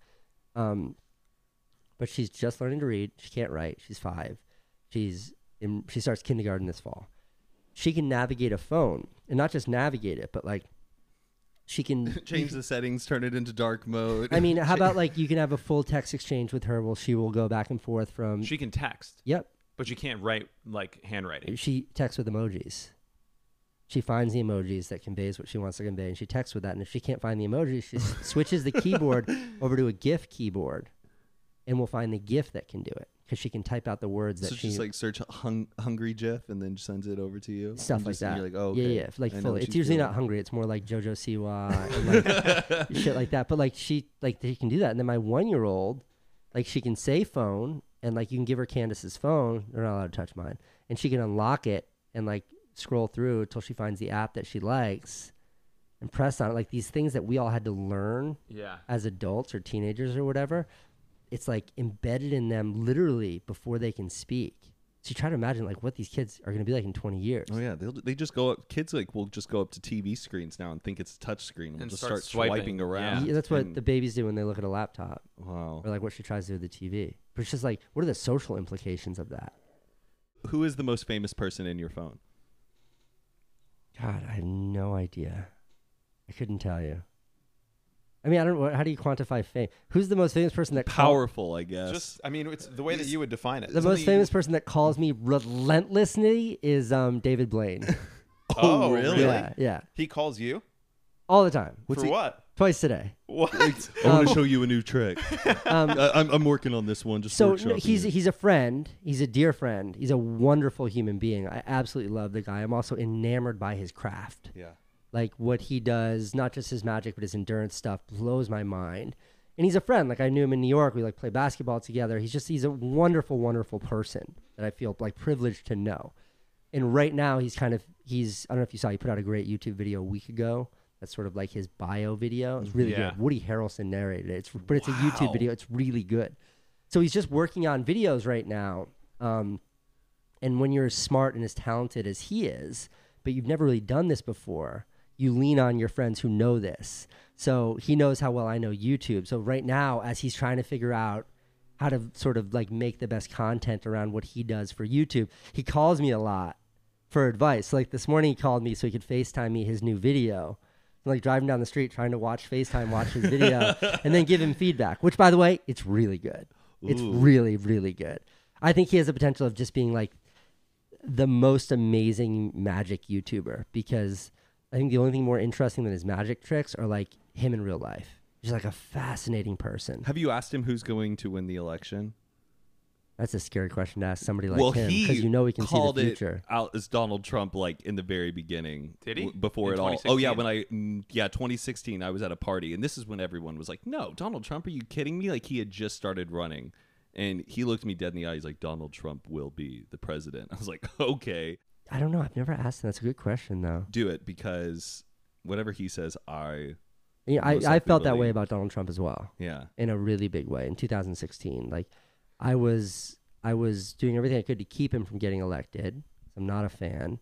D: But she's just learning to read. She can't write. She's 5. She starts kindergarten this fall. She can navigate a phone, and not just navigate it, but like she can
C: Change the settings, turn it into dark mode.
D: I mean, how about like you can have a full text exchange with her? Well, she will go back and forth from.
B: She can text.
D: Yep.
B: But you can't write like handwriting.
D: She texts with emojis. She finds the emojis that conveys what she wants to convey, and she texts with that. And if she can't find the emojis, she switches the keyboard over to a GIF keyboard, and we'll find the GIF that can do it because she can type out the words that
C: so
D: she
C: just like search hungry GIF and then sends it over to you.
D: stuff
C: And
D: like
C: just- and
D: that.
C: You're like, oh, okay.
D: Yeah, like
C: I know
D: fully.
C: what
D: It's
C: she's
D: usually
C: feeling.
D: not hungry. It's more like JoJo Siwa and like shit like that. But like she can do that. And then my 1-year-old, like she can say phone, and like you can give her Candace's phone. They're not allowed to touch mine, and she can unlock it and like scroll through until she finds the app that she likes and press on it. Like these things that we all had to learn as adults or teenagers or whatever, it's like embedded in them literally before they can speak. So you try to imagine like what these kids are going to be like in 20 years.
C: Oh yeah, they just go up. Kids like will just go up to TV screens now and think it's a touch screen and
B: And
C: just
B: start
C: start swiping
B: swiping.
C: around.
D: Yeah, that's what
C: And-
D: the babies do when they look at a laptop,
C: Wow.
D: or like what she tries to do with the TV. But it's just like, what are the social implications of that?
C: Who is the most famous person in your phone?
D: God, I have no idea. I couldn't tell you. I mean, I don't know. How do you quantify fame? Who's the most famous person that
C: Powerful, I guess.
B: Just, I mean, it's the way that you would define it.
D: the most famous person that calls me relentlessly is David Blaine.
B: Oh,
C: really?
D: Yeah.
B: He calls you
D: All the time.
B: for what?
D: Twice today.
B: What?
C: I want to show you a new trick.
D: Um,
C: I'm working on this one. Just
D: So no,
C: workshopping it.
D: he's a friend. He's a dear friend. He's a wonderful human being. I absolutely love the guy. I'm also enamored by his craft.
C: Yeah.
D: Like what he does, not just his magic, but his endurance stuff blows my mind. And he's a friend. Like I knew him in New York. We like play basketball together. He's a wonderful, wonderful person that I feel like privileged to know. And right now he's I don't know if you saw, he put out a great YouTube video a week ago. That's sort of like his bio video. It's really
B: Yeah.
D: good. Woody Harrelson narrated it. But it's a YouTube video. It's really good. So he's just working on videos right now. And when you're as smart and as talented as he is, but you've never really done this before, you lean on your friends who know this. So he knows how well I know YouTube. So right now, as he's trying to figure out how to sort of like make the best content around what he does for YouTube. He calls me a lot for advice. Like this morning he called me so he could FaceTime me his new video. Like driving down the street trying to watch his video and then give him feedback, which by the way, it's really good. It's really, really good. I think he has the potential of just being like the most amazing magic YouTuber, because I think the only thing more interesting than his magic tricks are like him in real life. He's like a fascinating person.
C: Have you asked him who's going to win the election?
D: That's a scary question to ask somebody like him, because you know he can see the future.
C: It out as Donald Trump, like in the very beginning.
B: Did he?
C: Before
B: In
C: it all.
B: 2016?
C: Oh yeah, 2016. I was at a party, and this is when everyone was like, "No, Donald Trump? Are you kidding me?" Like he had just started running, and he looked me dead in the eye. He's like, "Donald Trump will be the president." I was like, "Okay."
D: I don't know. I've never asked him. That's a good question, though.
C: Do it, because whatever he says,
D: I
C: most
D: felt
C: likely
D: that way
C: believe.
D: about Donald Trump as well.
C: Yeah.
D: In a really big way in 2016. Like I was doing everything I could to keep him from getting elected. I'm not a fan.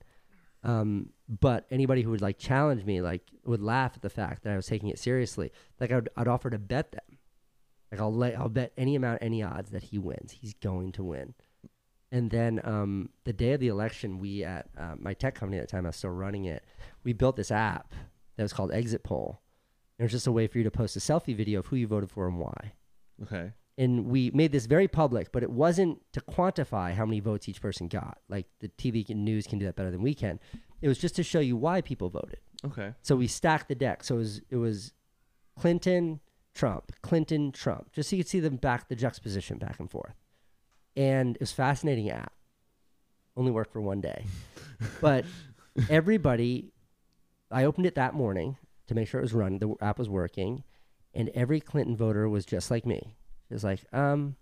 D: But anybody who would like challenge me, like would laugh at the fact that I was taking it seriously. Like I'd offer to bet them. Like I'll bet any amount, any odds that he wins. He's going to win. And then the day of the election, we at my tech company at the time, I was still running it, we built this app that was called Exit Poll. It was just a way for you to post a selfie video of who you voted for and why.
C: Okay.
D: And we made this very public, but it wasn't to quantify how many votes each person got. Like the TV and news can do that better than we can. It was just to show you why people voted.
C: Okay.
D: So we stacked the deck. So it was Clinton, Trump, just so you could see the juxtaposition back and forth. And it was a fascinating app. Only worked for one day. But everybody, I opened it that morning to make sure it was running, the app was working, and every Clinton voter was just like me. It was like,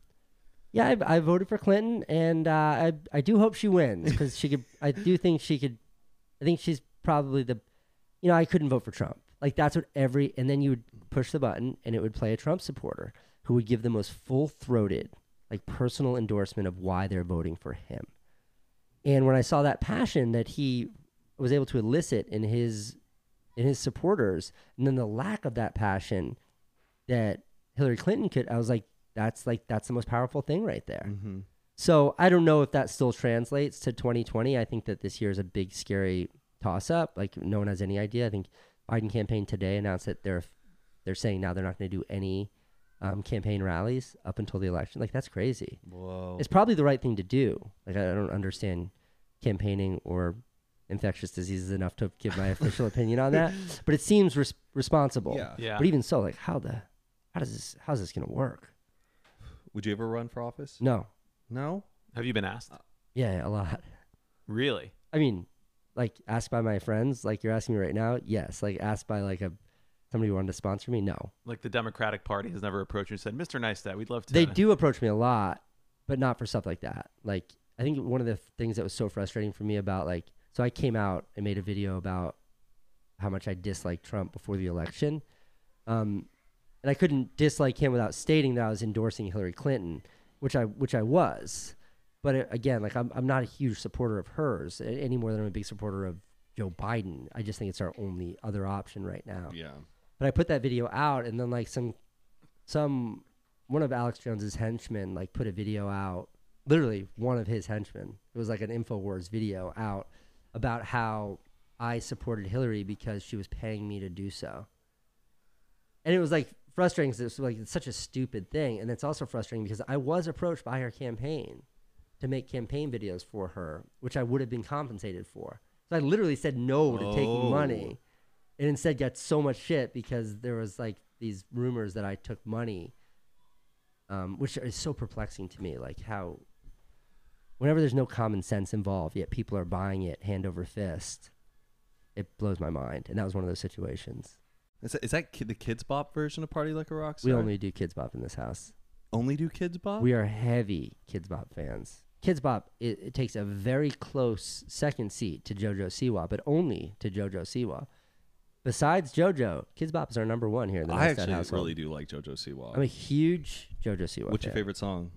D: yeah, I voted for Clinton, and I do hope she wins, because I think she's probably I couldn't vote for Trump. Like that's what and then you would push the button, and it would play a Trump supporter who would give the most full-throated, like personal endorsement of why they're voting for him. And when I saw that passion that he was able to elicit in his supporters, and then the lack of that passion that Hillary Clinton could, I was like, that's the most powerful thing right there.
C: Mm-hmm.
D: So I don't know if that still translates to 2020. I think that this year is a big, scary toss up. Like no one has any idea. I think Biden campaign today announced that they're saying now they're not going to do any campaign rallies up until the election. Like that's crazy.
C: Whoa.
D: It's probably the right thing to do. Like I don't understand campaigning or infectious diseases enough to give my official opinion on that, but it seems responsible.
B: Yeah.
D: But even so, like how's this going to work?
C: Would you ever run for office?
D: No.
C: No?
B: Have you been asked?
D: Yeah, a lot.
B: Really?
D: I mean, like asked by my friends, like you're asking me right now. Yes. Like asked by like somebody who wanted to sponsor me. No.
B: Like the Democratic Party has never approached you and said, Mr. Neistat, we'd love to.
D: They do approach me a lot, but not for stuff like that. Like I think one of the things that was so frustrating for me about so I came out and made a video about how much I disliked Trump before the election. And I couldn't dislike him without stating that I was endorsing Hillary Clinton, which I was. But again, like I'm not a huge supporter of hers any more than I'm a big supporter of Joe Biden. I just think it's our only other option right now.
C: Yeah.
D: But I put that video out, and then like one of Alex Jones's henchmen like put a video out. Literally one of his henchmen. It was like an InfoWars video out about how I supported Hillary because she was paying me to do so. And it was like frustrating because it's such a stupid thing. And it's also frustrating because I was approached by her campaign to make campaign videos for her, which I would have been compensated for. So I literally said no to taking money, and instead got so much shit because there was like these rumors that I took money, which is so perplexing to me. Like how whenever there's no common sense involved, yet people are buying it hand over fist, it blows my mind. And that was one of those situations.
C: Is that the Kids Bop version of Party Like a Rockstar?
D: We only do Kids Bop in this house.
C: Only do Kids Bop?
D: We are heavy Kids Bop fans. Kids Bop, it takes a very close second seat to JoJo Siwa, but only to JoJo Siwa. Besides JoJo, Kids Bop is our number one here in the
C: I
D: Neistat
C: actually
D: household.
C: really do like JoJo Siwa.
D: I'm a huge JoJo Siwa
C: What's
D: fan.
C: your favorite song?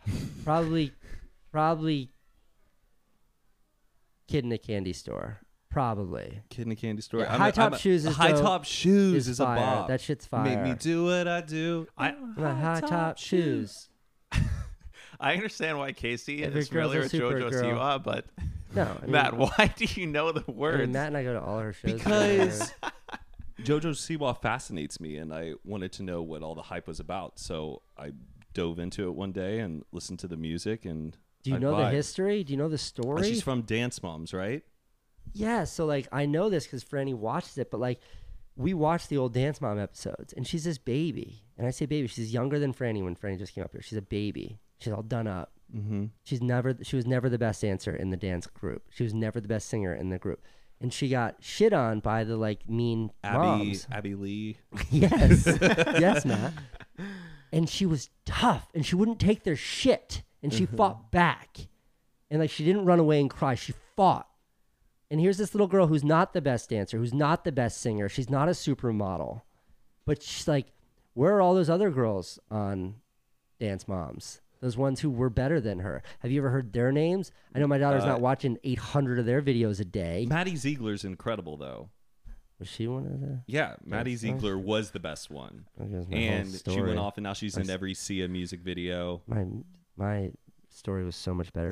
D: Probably Kid in a Candy Store. Probably.
C: Kid in a Candy Store.
D: Yeah, High Top Shoes is
C: High
D: dope.
C: Top Shoes is a
D: fire.
C: bop.
D: That shit's fire.
C: Made me do what I do.
D: My high top shoes.
B: I understand why Casey
D: Every
B: is
D: girl's
B: familiar
D: a
B: with
D: super
B: JoJo
D: girl.
B: Siwa, but
D: No, I mean,
B: Matt, why do you know the
D: I
B: words?
D: mean, Matt and I go to all her shows.
C: Because JoJo Siwa fascinates me, and I wanted to know what all the hype was about. So I dove into it one day and listened to the music. And
D: Do you
C: I
D: know the
C: vibed.
D: history? Do you know the story?
C: She's from Dance Moms, right?
D: Yeah, so like I know this because Franny watches it, but like we watched the old Dance Mom episodes, and she's this baby, and I say baby, she's younger than Franny when Franny just came up here. She's a baby. She's all done up.
C: Mm-hmm.
D: She was never the best dancer in the dance group. She was never the best singer in the group, and she got shit on by the like mean moms.
C: Abby Lee.
D: Yes, yes, Matt. And she was tough, and she wouldn't take their shit, and she fought back, and like she didn't run away and cry. She fought. And here's this little girl who's not the best dancer, who's not the best singer. She's not a supermodel. But she's like, where are all those other girls on Dance Moms? Those ones who were better than her. Have you ever heard their names? I know my daughter's not watching 800 of their videos a day.
C: Maddie Ziegler's incredible, though.
D: Was she one of the...
C: Yeah, Maddie
D: Yes,
C: Ziegler was the best one.
D: That's my whole
C: And she
D: story.
C: went off, and now she's in every Sia music video.
D: My story was so much better.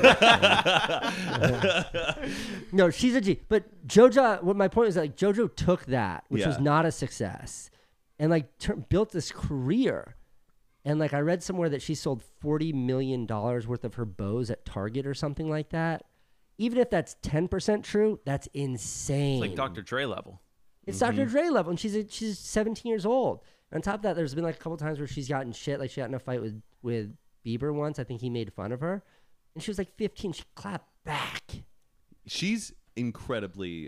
D: No, she's a G. But JoJo, what my point is, like JoJo took that, which was
C: Yeah.
D: not a success, and like built this career. And like I read somewhere that she sold $40 million worth of her bows at Target or something like that. Even if that's 10% true, that's insane.
B: It's like Dr. Dre level.
D: It's Dr. Dre level, and she's 17 years old. And on top of that, there's been like a couple times where she's gotten shit. Like she got in a fight with Bieber once. I think he made fun of her, and she was like 15. She clapped back.
C: She's incredibly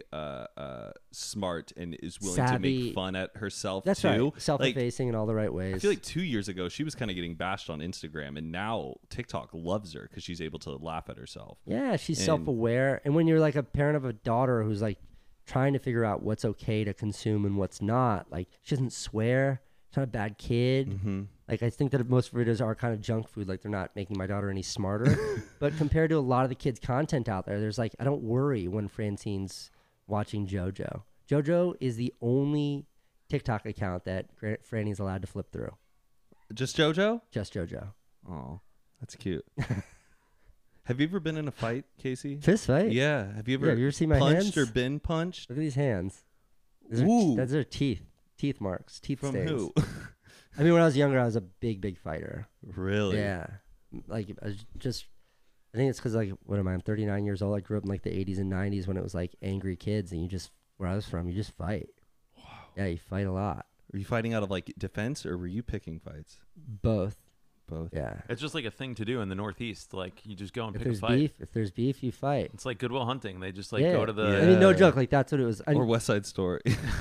C: smart and is willing to
D: Savvy.
C: make fun at herself
D: That's
C: too.
D: right.
C: Like,
D: Self-effacing in all the right ways.
C: I feel like 2 years ago she was kind of getting bashed on Instagram, and now TikTok loves her because she's able to laugh at herself.
D: Yeah, she's
C: And-
D: self-aware. And when you're like a parent of a daughter who's like trying to figure out what's okay to consume and what's not, like she doesn't swear. She's not a bad kid.
C: Mm-hmm.
D: Like I think that most videos are kind of junk food. Like they're not making my daughter any smarter. But compared to a lot of the kids' content out there, there's like I don't worry when Francine's watching JoJo. JoJo is the only TikTok account that Franny's allowed to flip through.
C: Just JoJo?
D: Just JoJo.
C: Oh, that's cute. Have you ever been in a fight, Casey?
D: Fist fight.
C: Yeah. Have you ever,
D: Yeah, have you ever seen my
C: punched
D: hands?
C: or been punched?
D: Look at these hands.
C: Ooh.
D: Those are teeth marks, teeth
C: From
D: stains.
C: who?
D: I mean, when I was younger, I was a big fighter.
C: Really?
D: Yeah, like I think it's because like what am I? I'm 39 years old. I grew up in like the 80s and 90s when it was like angry kids, and where I was from, you just fight. Wow. Yeah, you fight a lot.
C: Were you fighting out of like defense, or were you picking fights?
D: Both.
C: Both.
D: Yeah.
B: It's just like a thing to do in the Northeast. Like you just go and
D: If
B: pick a
D: there's
B: fight.
D: if there's beef, you fight.
B: It's like Goodwill Hunting. They just like
D: Yeah.
B: go to the.
D: I mean, no
C: Yeah.
D: joke. Like that's what it was.
C: Or West Side Story.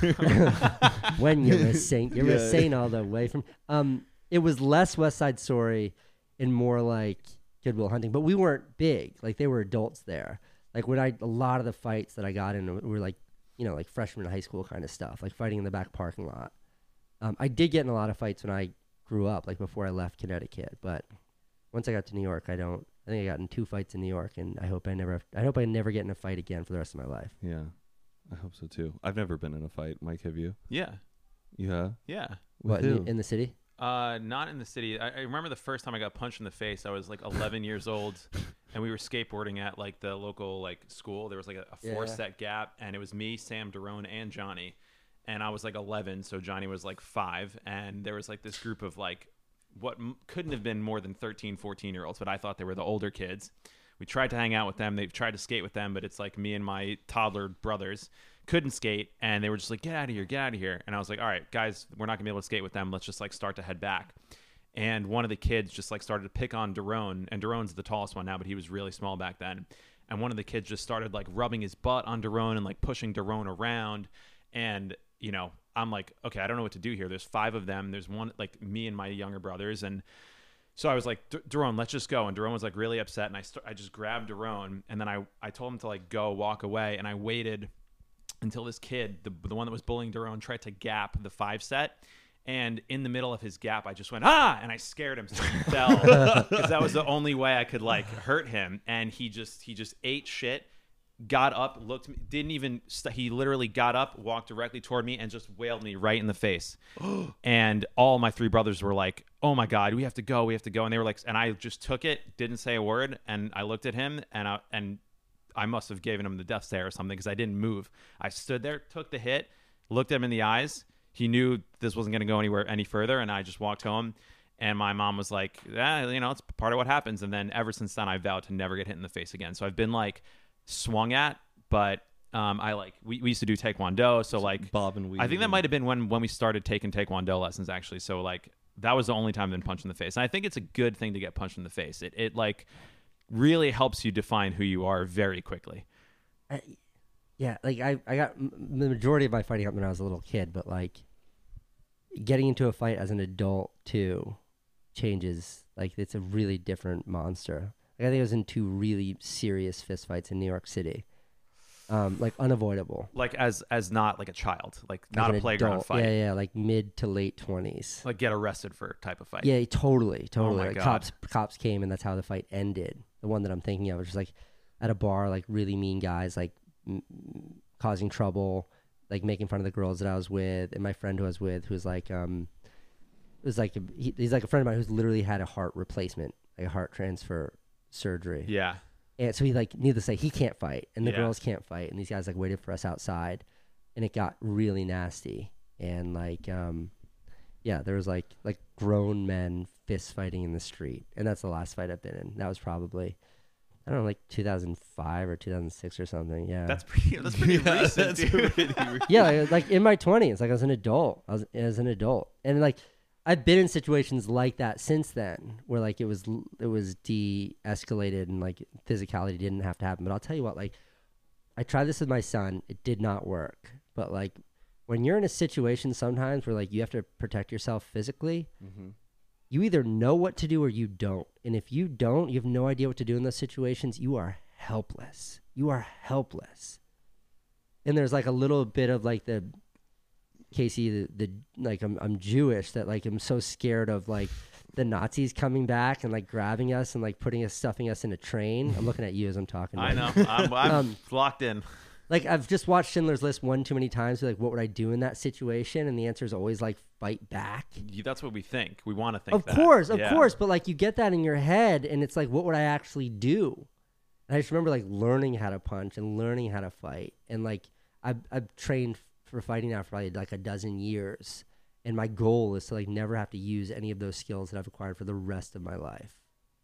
D: When you're insane, you're
C: Yeah.
D: insane all the way from. It was less West Side Story and more like Goodwill Hunting, but we weren't big. Like they were adults there. Like a lot of the fights that I got in were like, like freshman high school kind of stuff, like fighting in the back parking lot. I did get in a lot of fights when I grew up, like before I left Connecticut. But once I got to New York, I think I got in 2 fights in New York, and I hope I never get in a fight again for the rest of my life.
C: Yeah, I hope so too. I've never been in a fight. Mike, have you?
B: Yeah.
C: You have?
B: Yeah.
C: With
D: What
C: who?
D: in the city?
B: Not in the city. I remember the first time I got punched in the face. I was like 11 years old, and we were skateboarding at like the local like school. There was like a 4-set gap, and it was me, Sam Derone, and Johnny. And I was like 11, so Johnny was like 5, and there was like this group of like what couldn't have been more than 13, 14-year-olds, but I thought they were the older kids. We tried to hang out with them. They tried to skate with them, but it's like me and my toddler brothers couldn't skate, and they were just like, get out of here, get out of here. And I was like, all right, guys, we're not gonna be able to skate with them. Let's just like start to head back. And one of the kids just like started to pick on Derone, and Darone's the tallest one now, but he was really small back then. And one of the kids just started like rubbing his butt on Derone and like pushing Derone around. And I'm like, okay, I don't know what to do here. There's 5 of them. There's one, like me and my younger brothers. And so I was like, Derone, let's just go. And Derone was like really upset. And I just grabbed Derone, and then I told him to like go walk away. And I waited until this kid, the one that was bullying Derone, tried to gap the 5-set. And in the middle of his gap, I just went, and I scared him so he fell, because that was the only way I could like hurt him. And he just ate shit, got up, looked, didn't even, he literally got up, walked directly toward me and just wailed me right in the face. And all my 3 brothers were like, oh my God, we have to go. And they were like, and I just took it, didn't say a word. And I looked at him and I must have given him the death stare or something because I didn't move. I stood there, took the hit, looked at him in the eyes. He knew this wasn't going to go anywhere any further. And I just walked home. And my mom was like, it's part of what happens. And then ever since then, I vowed to never get hit in the face again. So I've been like swung at, but we used to do Taekwondo. So like
C: bob and weave.
B: I think that might have been when we started taking Taekwondo lessons actually. So like that was the only time I've been punched in the face. And I think it's a good thing to get punched in the face. It like really helps you define who you are very quickly.
D: Yeah, like I got the majority of my fighting up when I was a little kid, but like getting into a fight as an adult too changes. Like it's a really different monster. Like I think I was in 2 really serious fist fights in New York City, like unavoidable.
B: Like as not like a child, like not
D: a
B: playground
D: adult.
B: fight.
D: Yeah, like mid to late 20s.
B: Like get arrested for type of fight.
D: Yeah, totally.
B: Oh my
D: like
B: God.
D: cops came and that's how the fight ended. The one that I'm thinking of was just like at a bar, like really mean guys, like causing trouble, like making fun of the girls that I was with, and my friend who I was with, who was like, he's like a friend of mine who's literally had a heart replacement, like a heart transfer surgery.
B: Yeah.
D: And so he like, needless to say, he can't fight, and the
B: Yeah.
D: girls can't fight, and these guys like waited for us outside, and it got really nasty, and like, there was like grown men fist fighting in the street, and that's the last fight I've been in. That was probably, I don't know, like 2005 or 2006 or something. Yeah.
B: That's pretty recent. Dude.
D: Yeah, like in my 20s, like I was an adult. And like I've been in situations like that since then, where like it was de-escalated and like physicality didn't have to happen. But I'll tell you what, like I tried this with my son, it did not work. But like when you're in a situation sometimes where like you have to protect yourself physically, you either know what to do or you don't. And if you don't, you have no idea what to do in those situations, you are helpless. And there's like a little bit of like the Casey, the like I'm Jewish, that like I'm so scared of like the Nazis coming back and like grabbing us and like stuffing us in a train. I'm looking at you as I'm talking.
B: I know. I'm locked in.
D: Like I've just watched Schindler's List one too many times. Like, what would I do in that situation? And the answer is always like fight back.
B: That's what we think. We want to think.
D: Of course. But like you get that in your head, and it's like, what would I actually do? And I just remember like learning how to punch and learning how to fight, and like I've trained for fighting now for probably like a dozen years, and my goal is to like never have to use any of those skills that I've acquired for the rest of my life.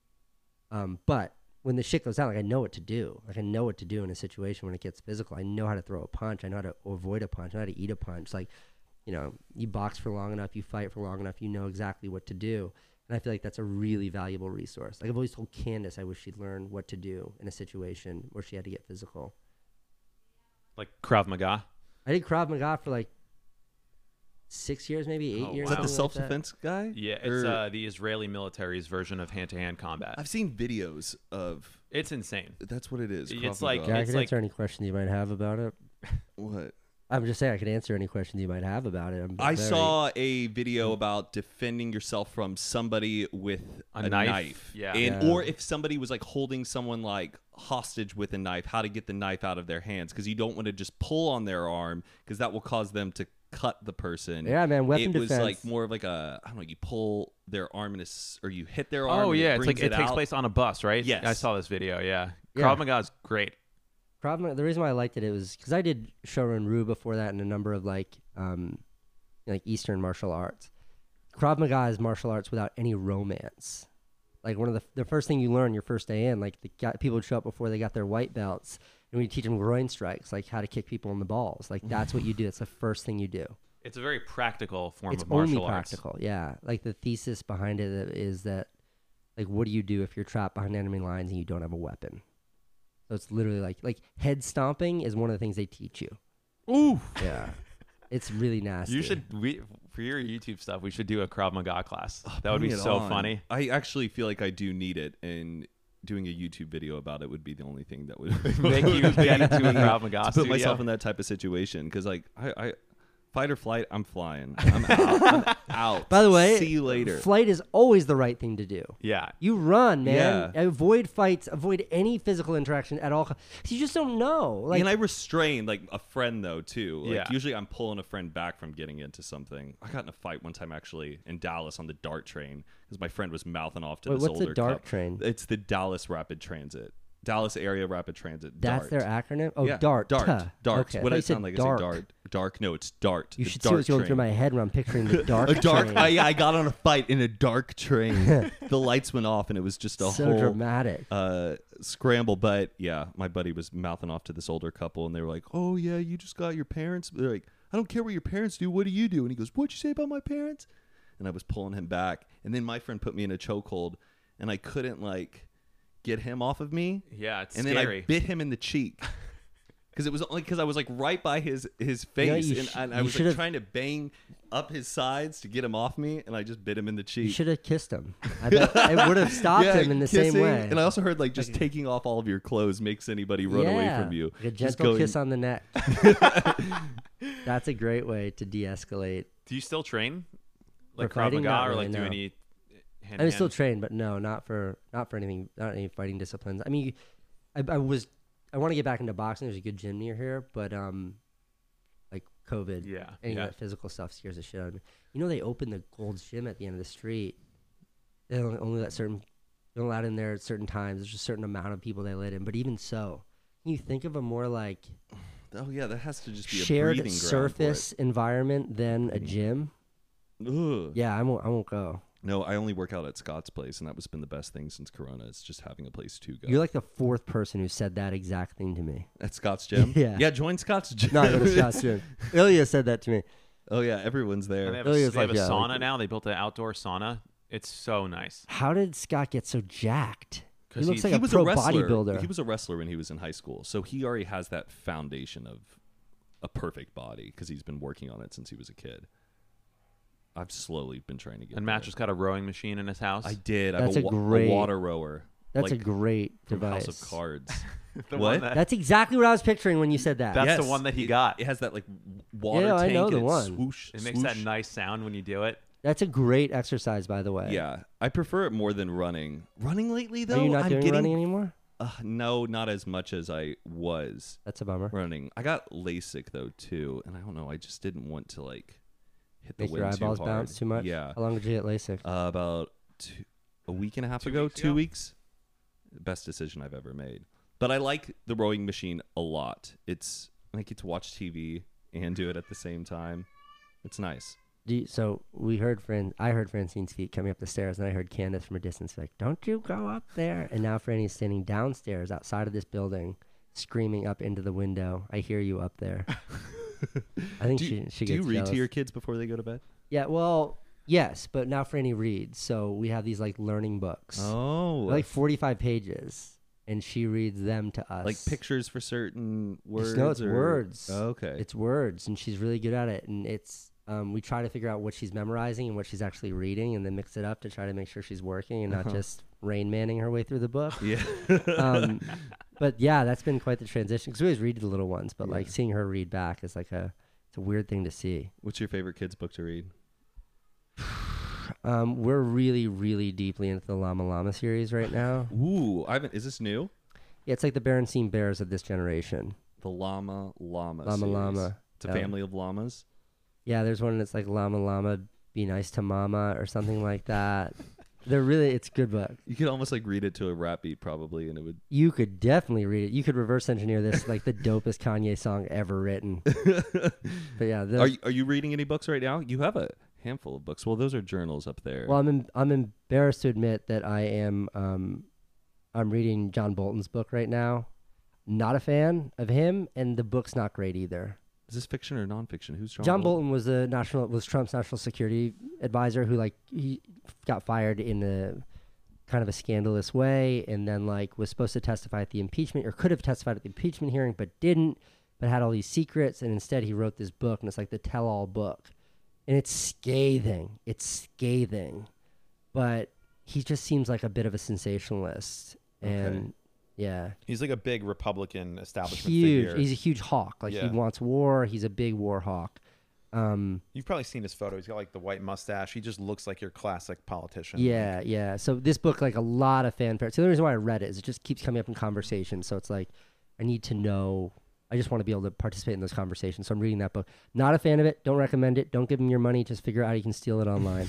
D: But when the shit goes down, like I know what to do. Like I know what to do in a situation when it gets physical. I know how to throw a punch. I know how to avoid a punch. I know how to eat a punch. Like, you know, you box for long enough, you fight for long enough, you know exactly what to do. And I feel like that's a really valuable resource. Like I've always told Candace I wish she'd learn what to do in a situation where she had to get physical.
B: Like Krav Maga?
D: I did Krav Maga for like 6 years, maybe 8 years.
C: Is that the
D: something
C: self-defense guy?
B: Yeah, it's the Israeli military's version of hand-to-hand combat.
C: I've seen videos of.
B: It's insane.
C: That's what it is.
B: It's
C: Krav
B: like-
C: Maga.
D: Yeah, I
B: It's
D: could
B: like-
D: answer any questions you might have about it.
C: What?
D: I'm just saying I could answer any questions you might have about it.
C: I saw a video about defending yourself from somebody with
B: A
C: a
B: knife?
C: knife.
B: Yeah.
C: And,
D: Yeah.
C: or if somebody was like holding someone like hostage with a knife, how to get the knife out of their hands, because you don't want to just pull on their arm, because that will cause them to cut the person.
D: Yeah, man, weapon
C: It was
D: defense.
C: like more of like a, I don't know, you pull their arm in or you hit their arm.
B: Oh,
C: and
B: yeah.
C: it
B: It's like
C: brings
B: it takes
C: out.
B: place on a bus, right?
C: Yes.
B: I saw this video, yeah.
D: Yeah.
B: Krav Maga is great.
D: Krav Maga, the reason why I liked it was because I did Shorin Ryu before that and a number of like Eastern martial arts. Krav Maga is martial arts without any romance. Like one of the first thing you learn your first day in, like people would show up before they got their white belts, and we teach them groin strikes, like how to kick people in the balls. Like that's what you do. It's the first thing you do.
B: It's a very practical form
D: It's
B: of martial
D: only
B: arts.
D: practical, yeah. Like the thesis behind it is that, like, what do you do if you're trapped behind enemy lines and you don't have a weapon? So it's literally like head stomping is one of the things they teach you.
B: Ooh.
D: Yeah, it's really nasty.
B: You should, for your YouTube stuff, we should do a Krav Maga class. That would be
C: Bring it
B: so
C: on.
B: funny.
C: I actually feel like I do need it, and doing a YouTube video about it would be the only thing that would
B: Make you get into a Krav Maga
C: to
B: studio.
C: put myself in that type of situation, because like Fight or flight, I'm flying. I'm out. I'm out.
D: By the way,
C: see you later.
D: Flight is always the right thing to do.
B: Yeah.
D: You run, man.
C: Yeah.
D: Avoid fights. Avoid any physical interaction at all. You just don't know. Like,
C: And I restrain like a friend though too. Like
B: Yeah.
C: usually I'm pulling a friend back from getting into something. I got in a fight one time actually in Dallas on the DART train because my friend was mouthing off to
D: Wait,
C: this
D: what's the
C: older
D: DART
C: couple.
D: train?
C: It's the Dallas Rapid Transit. Dallas Area Rapid Transit.
D: that's
C: DART.
D: their acronym? Oh,
C: Yeah,
D: DART.
C: DART. DART.
D: Okay.
C: What
D: I
C: I
D: thought you said
C: sound like?
D: dark.
C: Is it DART? Dark? No, it's DART.
D: You
C: The
D: should see
C: DART
D: what's going through my
C: train.
D: head when I'm picturing the dark
C: A dark.
D: train.
C: I got on a fight in a dark train. The lights went off and it was just a
D: so
C: whole
D: dramatic.
C: scramble. But yeah, my buddy was mouthing off to this older couple and they were like, "Oh yeah, you just got your parents." They're like, "I don't care what your parents do. What do you do?" And he goes, "What'd you say about my parents?" And I was pulling him back, and then my friend put me in a chokehold, and I couldn't like get him off of me.
B: Yeah, it's
C: and
B: scary.
C: then I bit him in the cheek. Because it was only because I was like right by his face,
D: you
C: and I
D: you
C: was like
D: should've-
C: trying to bang up his sides to get him off me, and I just bit him in the cheek.
D: You should have kissed him. I bet it would have stopped
C: Yeah,
D: him in the same
C: kissing.
D: way.
C: And I also heard like just taking off all of your clothes makes anybody run away
D: Yeah,
C: from you.
D: like a
C: Just
D: gentle
C: going-
D: kiss on the neck. That's a great way to de-escalate.
B: Do you still train? Like
D: For
B: Krav
D: fighting?
B: Maga
D: Not
B: or
D: really,
B: like do
D: no.
B: any hand
D: I'm still trained, but no, not for anything, not any fighting disciplines. I mean, I want to get back into boxing. There's a good gym near here, but like COVID,
B: Yeah,
D: any
B: yeah.
D: of that physical stuff scares the shit out of me. You know, they opened the Gold's Gym at the end of the street. They only let certain, they're allowed in there at certain times. There's just a certain amount of people they let in. But even so, can you think of a more like
C: Oh yeah, that has to just be a
D: shared
C: breathing ground
D: surface environment than a gym?
C: for it. Ugh.
D: Yeah, I won't go.
C: No, I only work out at Scott's place, and that was been the best thing since Corona. It's just having a place to go.
D: You're like the fourth person who said that exact thing to me.
C: At Scott's gym.
D: Yeah.
C: Yeah, join Scott's gym.
D: No, I go to Scott's gym. Ilya said that to me.
C: Oh yeah, everyone's
B: And they
C: there.
B: have
D: Really
B: a,
D: is
B: they have
D: like,
B: a
D: yeah,
B: sauna
D: like-
B: now. They built an outdoor sauna. It's so nice.
D: How did Scott get so jacked? He
B: 'Cause
D: looks
B: he-
D: like
C: He
D: a
C: was
D: pro
C: a wrestler.
D: bodybuilder.
C: He was a wrestler when he was in high school, so he already has that foundation of a perfect body because he's been working on it since he was a kid. I've slowly been trying to get.
B: And Matt
C: there.
B: just got a rowing machine in his house.
C: I did. I
D: That's
C: have
D: a
C: a
D: great-
C: water rower.
D: That's
C: like,
D: a great
C: from
D: device.
C: House of Cards.
B: The
C: What?
B: one that-
D: That's exactly what I was picturing when you said that.
B: That's the one that he got.
C: It has that like water
D: Yeah, I
C: tank.
D: know
C: and
D: the
C: it
D: one.
C: Swoosh,
B: it makes that
C: swoosh.
B: nice sound when you do it.
D: That's a great exercise, by the way.
C: Yeah, I prefer it more than running. Running lately though,
D: Are you not
C: I'm
D: doing
C: getting,
D: running anymore?
C: No, not as much as I was
D: That's a bummer.
C: running. I got LASIK though too, and I don't know. I just didn't want to like hit the
D: Make
C: wind
D: your eyeballs
C: too hard.
D: bounce too much?
C: Yeah,
D: How long did you get LASIK?
C: about a week and a half
B: 2
C: ago.
B: weeks
C: 2
B: ago?
C: weeks. Best decision I've ever made. But I like the rowing machine a lot. It's I get to watch TV and do it at the same time. It's nice.
D: So I heard Francine's feet coming up the stairs, and I heard Candace from a distance like, "Don't you go up there!" And now Franny's standing downstairs outside of this building, screaming up into the window. I hear you up there. I think she
C: Do
D: gets
C: you read
D: jealous.
C: to your kids before they go to bed?
D: Yeah, well, yes, but now Franny reads, so we have these like learning books,
C: Oh,
D: They're like 45 pages, and she reads them to us.
C: like pictures for certain words.
D: No, it's
C: or-
D: words.
C: Oh, okay.
D: It's words, and she's really good at it. And it's we try to figure out what she's memorizing and what she's actually reading, and then mix it up to try to make sure she's working and not just Rain Manning her way through the book.
C: yeah.
D: But yeah, that's been quite the transition because we always read to the little ones, but like seeing her read back is like it's a weird thing to see.
C: What's your favorite kids book to read?
D: We're really, really deeply into the Llama Llama series right now.
C: Ooh, I haven't. Is this new?
D: Yeah, it's like the Berenstain Bears of this generation.
C: The Llama
D: Llama
C: series.
D: Llama.
C: It's a
D: Yeah.
C: family of llamas.
D: Yeah, there's one that's like Llama Llama, Be Nice to Mama or something like that. It's a good book.
C: You could almost like read it to a rap beat probably, and it would.
D: You could definitely read it. You could reverse engineer this like the dopest Kanye song ever written. But yeah,
C: Are you reading any books right now? You have a handful of books. Well, those are journals up there.
D: well, I'm embarrassed to admit that I am I'm reading John Bolton's book right now. Not a fan of him, and the book's not great either.
C: Is this fiction or nonfiction? Who's
D: John Bolton was Trump's national security advisor who he got fired in a kind of a scandalous way, and then like was supposed to testify at the impeachment or could have testified at the impeachment hearing but didn't, but had all these secrets, and instead he wrote this book, and it's like the tell-all book, and it's scathing, but he just seems like a bit of a sensationalist. And yeah,
B: He's like a big Republican establishment
D: huge.
B: figure.
D: He's a huge hawk. Like
B: Yeah.
D: he wants war. He's a big war hawk.
B: You've probably seen his photo. He's got like the white mustache. He just looks like your classic politician.
D: Yeah, yeah. So this book, like a lot of fanfare. So the reason why I read it is it just keeps coming up in conversation. So it's like, I need to know. I just want to be able to participate in those conversations. So I'm reading that book. Not a fan of it. Don't recommend it. Don't give him your money. Just figure out how you can steal it online.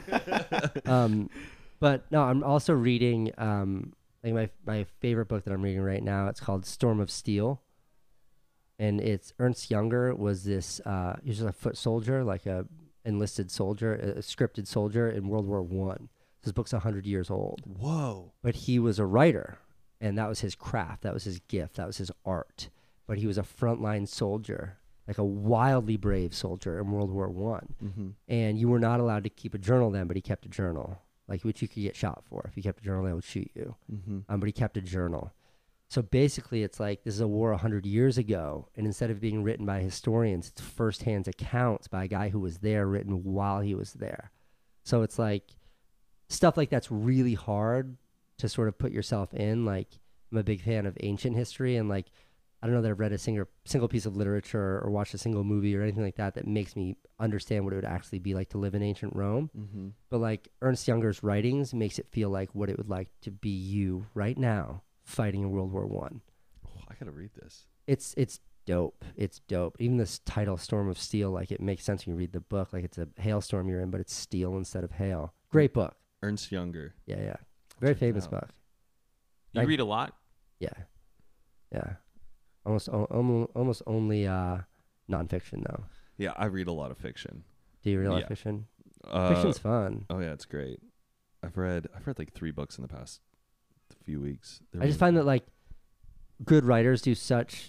D: But no, I'm also reading, like my favorite book that I'm reading right now. It's called Storm of Steel. And it's Ernst Jünger was this, he was a foot soldier, like a enlisted soldier, a scripted soldier in World War I. This book's 100 years old.
C: Whoa.
D: But he was a writer, and that was his craft. That was his gift. That was his art. But he was a frontline soldier, like a wildly brave soldier in World War I.
C: Mm-hmm.
D: And you were not allowed to keep a journal then, but he kept a journal, like which you could get shot for. If you kept a journal, they would shoot you.
C: Mm-hmm.
D: But he kept a journal. So basically, it's like this is a war 100 years ago, and instead of being written by historians, it's firsthand accounts by a guy who was there, written while he was there. So it's like stuff like that's really hard to sort of put yourself in. Like, I'm a big fan of ancient history, and like, I don't know that I've read a single piece of literature or watched a single movie or anything like that that makes me understand what it would actually be like to live in ancient Rome.
C: Mm-hmm.
D: But like Ernst Jünger's writings makes it feel like what it would like to be you right now fighting in World War I.
C: Oh, I gotta read this.
D: It's dope. It's dope. Even this title, Storm of Steel, like it makes sense when you read the book. Like it's a hailstorm you're in, but it's steel instead of hail. Great book.
C: Ernst Jünger.
D: Yeah, yeah. Very
C: check it
D: famous
C: out.
D: book.
B: You read a lot?
D: Yeah. Yeah. Almost only nonfiction though.
C: Yeah, I read a lot of fiction.
D: Do you read a lot of
C: Yeah.
D: fiction? Fiction's fun.
C: Oh yeah, it's great. I've read like 3 books in the past few weeks.
D: I just find that like good writers do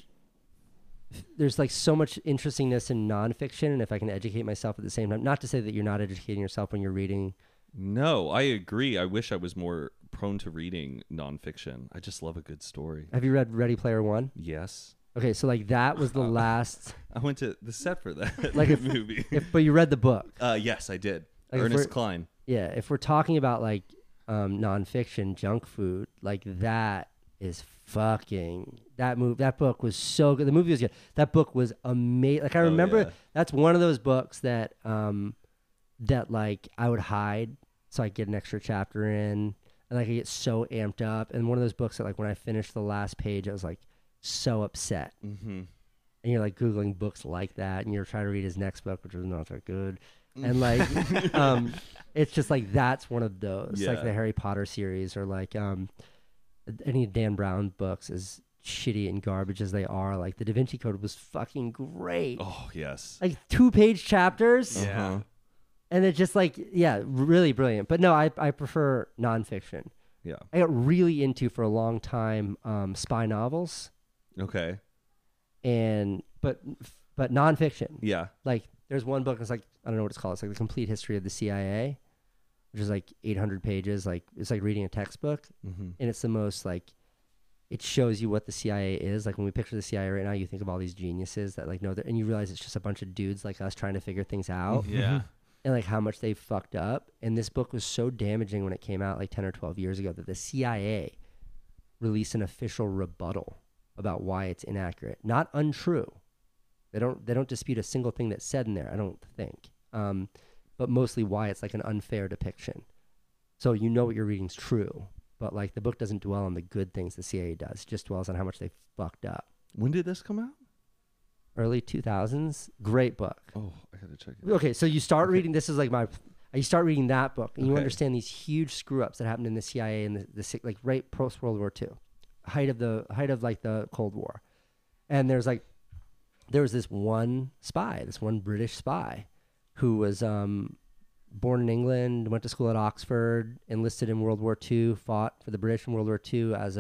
D: there's like so much interestingness in nonfiction, and if I can educate myself at the same time, not to say that you're not educating yourself when you're reading.
C: No, I agree. I wish I was more prone to reading nonfiction. I just love a good story.
D: Have you read Ready Player One?
C: Yes.
D: Okay, so like that was the last.
C: I went to the set for that
D: Like
C: movie.
D: But you read the book.
C: Yes, I did.
D: Like if
C: Ernest
D: we're-
C: Cline.
D: Yeah, if we're talking about like nonfiction, junk food, like that is fucking that book was so good. The movie was good. That book was amazing. Like I remember
C: yeah.
D: that's one of those books that that like I would hide so I get an extra chapter in, and like I get so amped up. And one of those books that like when I finished the last page, I was like so upset.
C: Mm-hmm.
D: And you're like Googling books like that, and you're trying to read his next book, which was not that good. And like, it's just like, that's one of those, like
C: Yeah.
D: the Harry Potter series, or like any Dan Brown books, as shitty and garbage as they are. Like the Da Vinci Code was fucking great.
C: Oh yes.
D: Like 2-page chapters.
B: Yeah.
C: Uh-huh.
D: And it's just like, yeah, really brilliant. But no, I prefer nonfiction.
C: Yeah.
D: I got really into for a long time spy novels,
C: Okay.
D: but nonfiction.
C: Yeah.
D: Like there's one book, it's like, I don't know what it's called, it's like the complete history of the CIA, which is like 800 pages. Like it's like reading a textbook,
C: Mm-hmm.
D: and it's the most like, it shows you what the CIA is. Like when we picture the CIA right now, you think of all these geniuses that like know that, and you realize it's just a bunch of dudes like us trying to figure things out.
B: Yeah.
D: And like how much they fucked up. And this book was so damaging when it came out like 10 or 12 years ago that the CIA released an official rebuttal about why it's inaccurate. Not untrue. They don't dispute a single thing that's said in there, I don't think. But mostly why it's like an unfair depiction. So you know what you're reading's true, but like the book doesn't dwell on the good things the CIA does. It just dwells on how much they fucked up.
C: When did this come out?
D: Early 2000s, great book.
C: Oh, I gotta check it.
D: Okay, so you start reading. This is like you start reading that book, and you
C: Okay.
D: understand these huge screw ups that happened in the CIA in the like right post World War II, height of like the Cold War, and there was this one spy, this one British spy, who was born in England, went to school at Oxford, enlisted in World War II, fought for the British in World War II as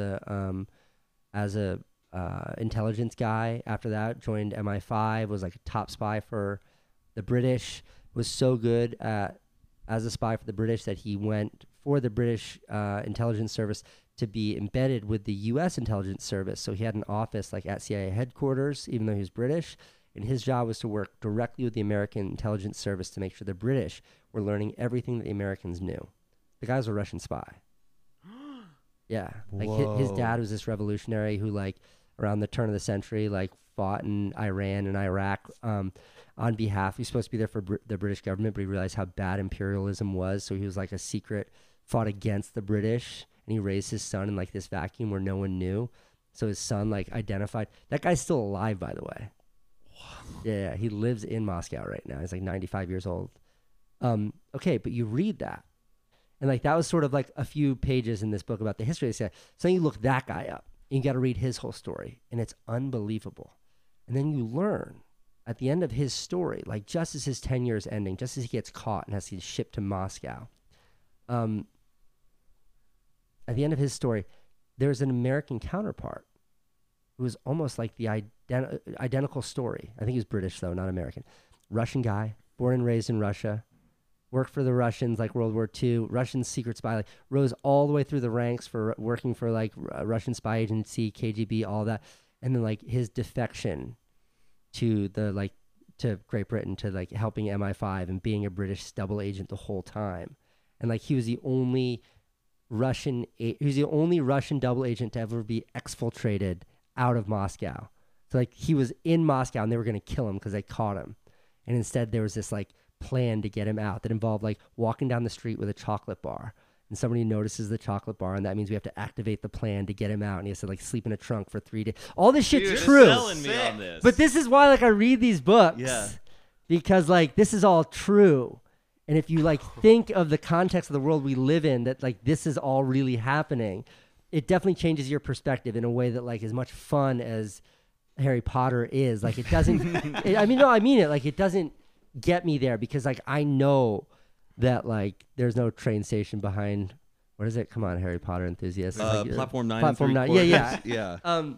D: a intelligence guy. After that, joined MI5, was like a top spy for the British, was so good as a spy for the British that he went for the British intelligence service to be embedded with the U.S. intelligence service. So he had an office like at CIA headquarters, even though he was British. And his job was to work directly with the American intelligence service to make sure the British were learning everything that the Americans knew. The guy was a Russian spy. Yeah. Like his
C: Whoa.
D: dad was this revolutionary who like around the turn of the century, like fought in Iran and Iraq on behalf. He was supposed to be there for the British government, but he realized how bad imperialism was. So he was like a secret, fought against the British, and he raised his son in like this vacuum where no one knew. So his son like identified. That guy's still alive, by the way. Yeah, he lives in Moscow right now. He's like 95 years old. Okay, but you read that. And like that was sort of like a few pages in this book about the history. They say, so you look that guy up, and you got to read his whole story, and it's unbelievable. And then you learn at the end of his story, like just as his tenure is ending, just as he gets caught and has to get shipped to Moscow, at the end of his story, there's an American counterpart who was almost like the identical story. I think he was British though, not American. Russian guy, born and raised in Russia, worked for the Russians like World War II, Russian secret spy, like rose all the way through the ranks for working for like Russian spy agency, KGB, all that. And then like his defection to Great Britain, to like helping MI5 and being a British double agent the whole time. And like he was the only Russian double agent to ever be exfiltrated out of Moscow. So like he was in Moscow and they were going to kill him because they caught him. And instead there was this like plan to get him out that involved like walking down the street with a chocolate bar, and somebody notices the chocolate bar, and that means we have to activate the plan to get him out, and he has to like sleep in a trunk for 3 days. All this shit's
C: Dude,
D: true.
C: selling me on this.
D: But this is why like I read these books.
C: Yeah.
D: Because like this is all true. And if you like think of the context of the world we live in, that like this is all really happening, it definitely changes your perspective in a way that like as much fun as Harry Potter is. Like it doesn't I mean it. Like it doesn't get me there because like I know that like there's no train station behind, what is it? Come on, Harry Potter enthusiasts.
C: Platform 9.
D: Platform 9. Yeah.
C: Yeah.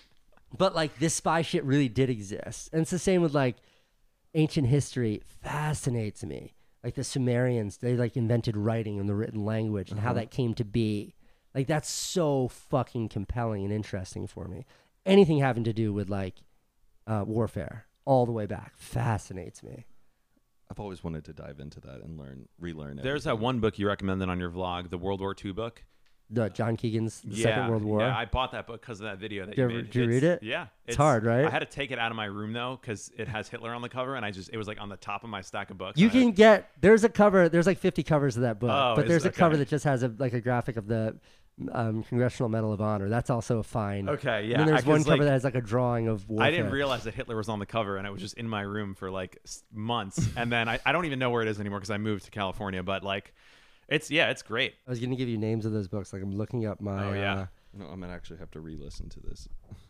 D: But like this spy shit really did exist. And it's the same with like ancient history. Fascinates me. Like the Sumerians, they like invented writing and the written language and how that came to be. Like that's so fucking compelling and interesting for me. Anything having to do with like warfare all the way back fascinates me.
C: I've always wanted to dive into that and relearn it.
B: There's that one book you recommended on your vlog, the World War II book.
D: John Keegan's Second World War.
B: Yeah, I bought that book because of that video that you made.
D: Did you read it?
B: Yeah.
D: It's hard, right?
B: I had to take it out of my room, though, because it has Hitler on the cover, and it was like on the top of my stack of books.
D: You can get, there's a cover, there's like 50 covers of that book,
B: Oh,
D: but there's a
B: okay.
D: cover that just has a graphic of the Congressional Medal of Honor. That's also a fine.
B: Okay, yeah.
D: And then there's one cover
B: like,
D: that has like a drawing of warfare.
B: I didn't realize that Hitler was on the cover, and it was just in my room for like months. And then I don't even know where it is anymore because I moved to California, but like, it's great.
D: I was going to give you names of those books. Like I'm looking up my.
B: Oh, yeah.
C: No, I'm gonna actually have to re-listen to this.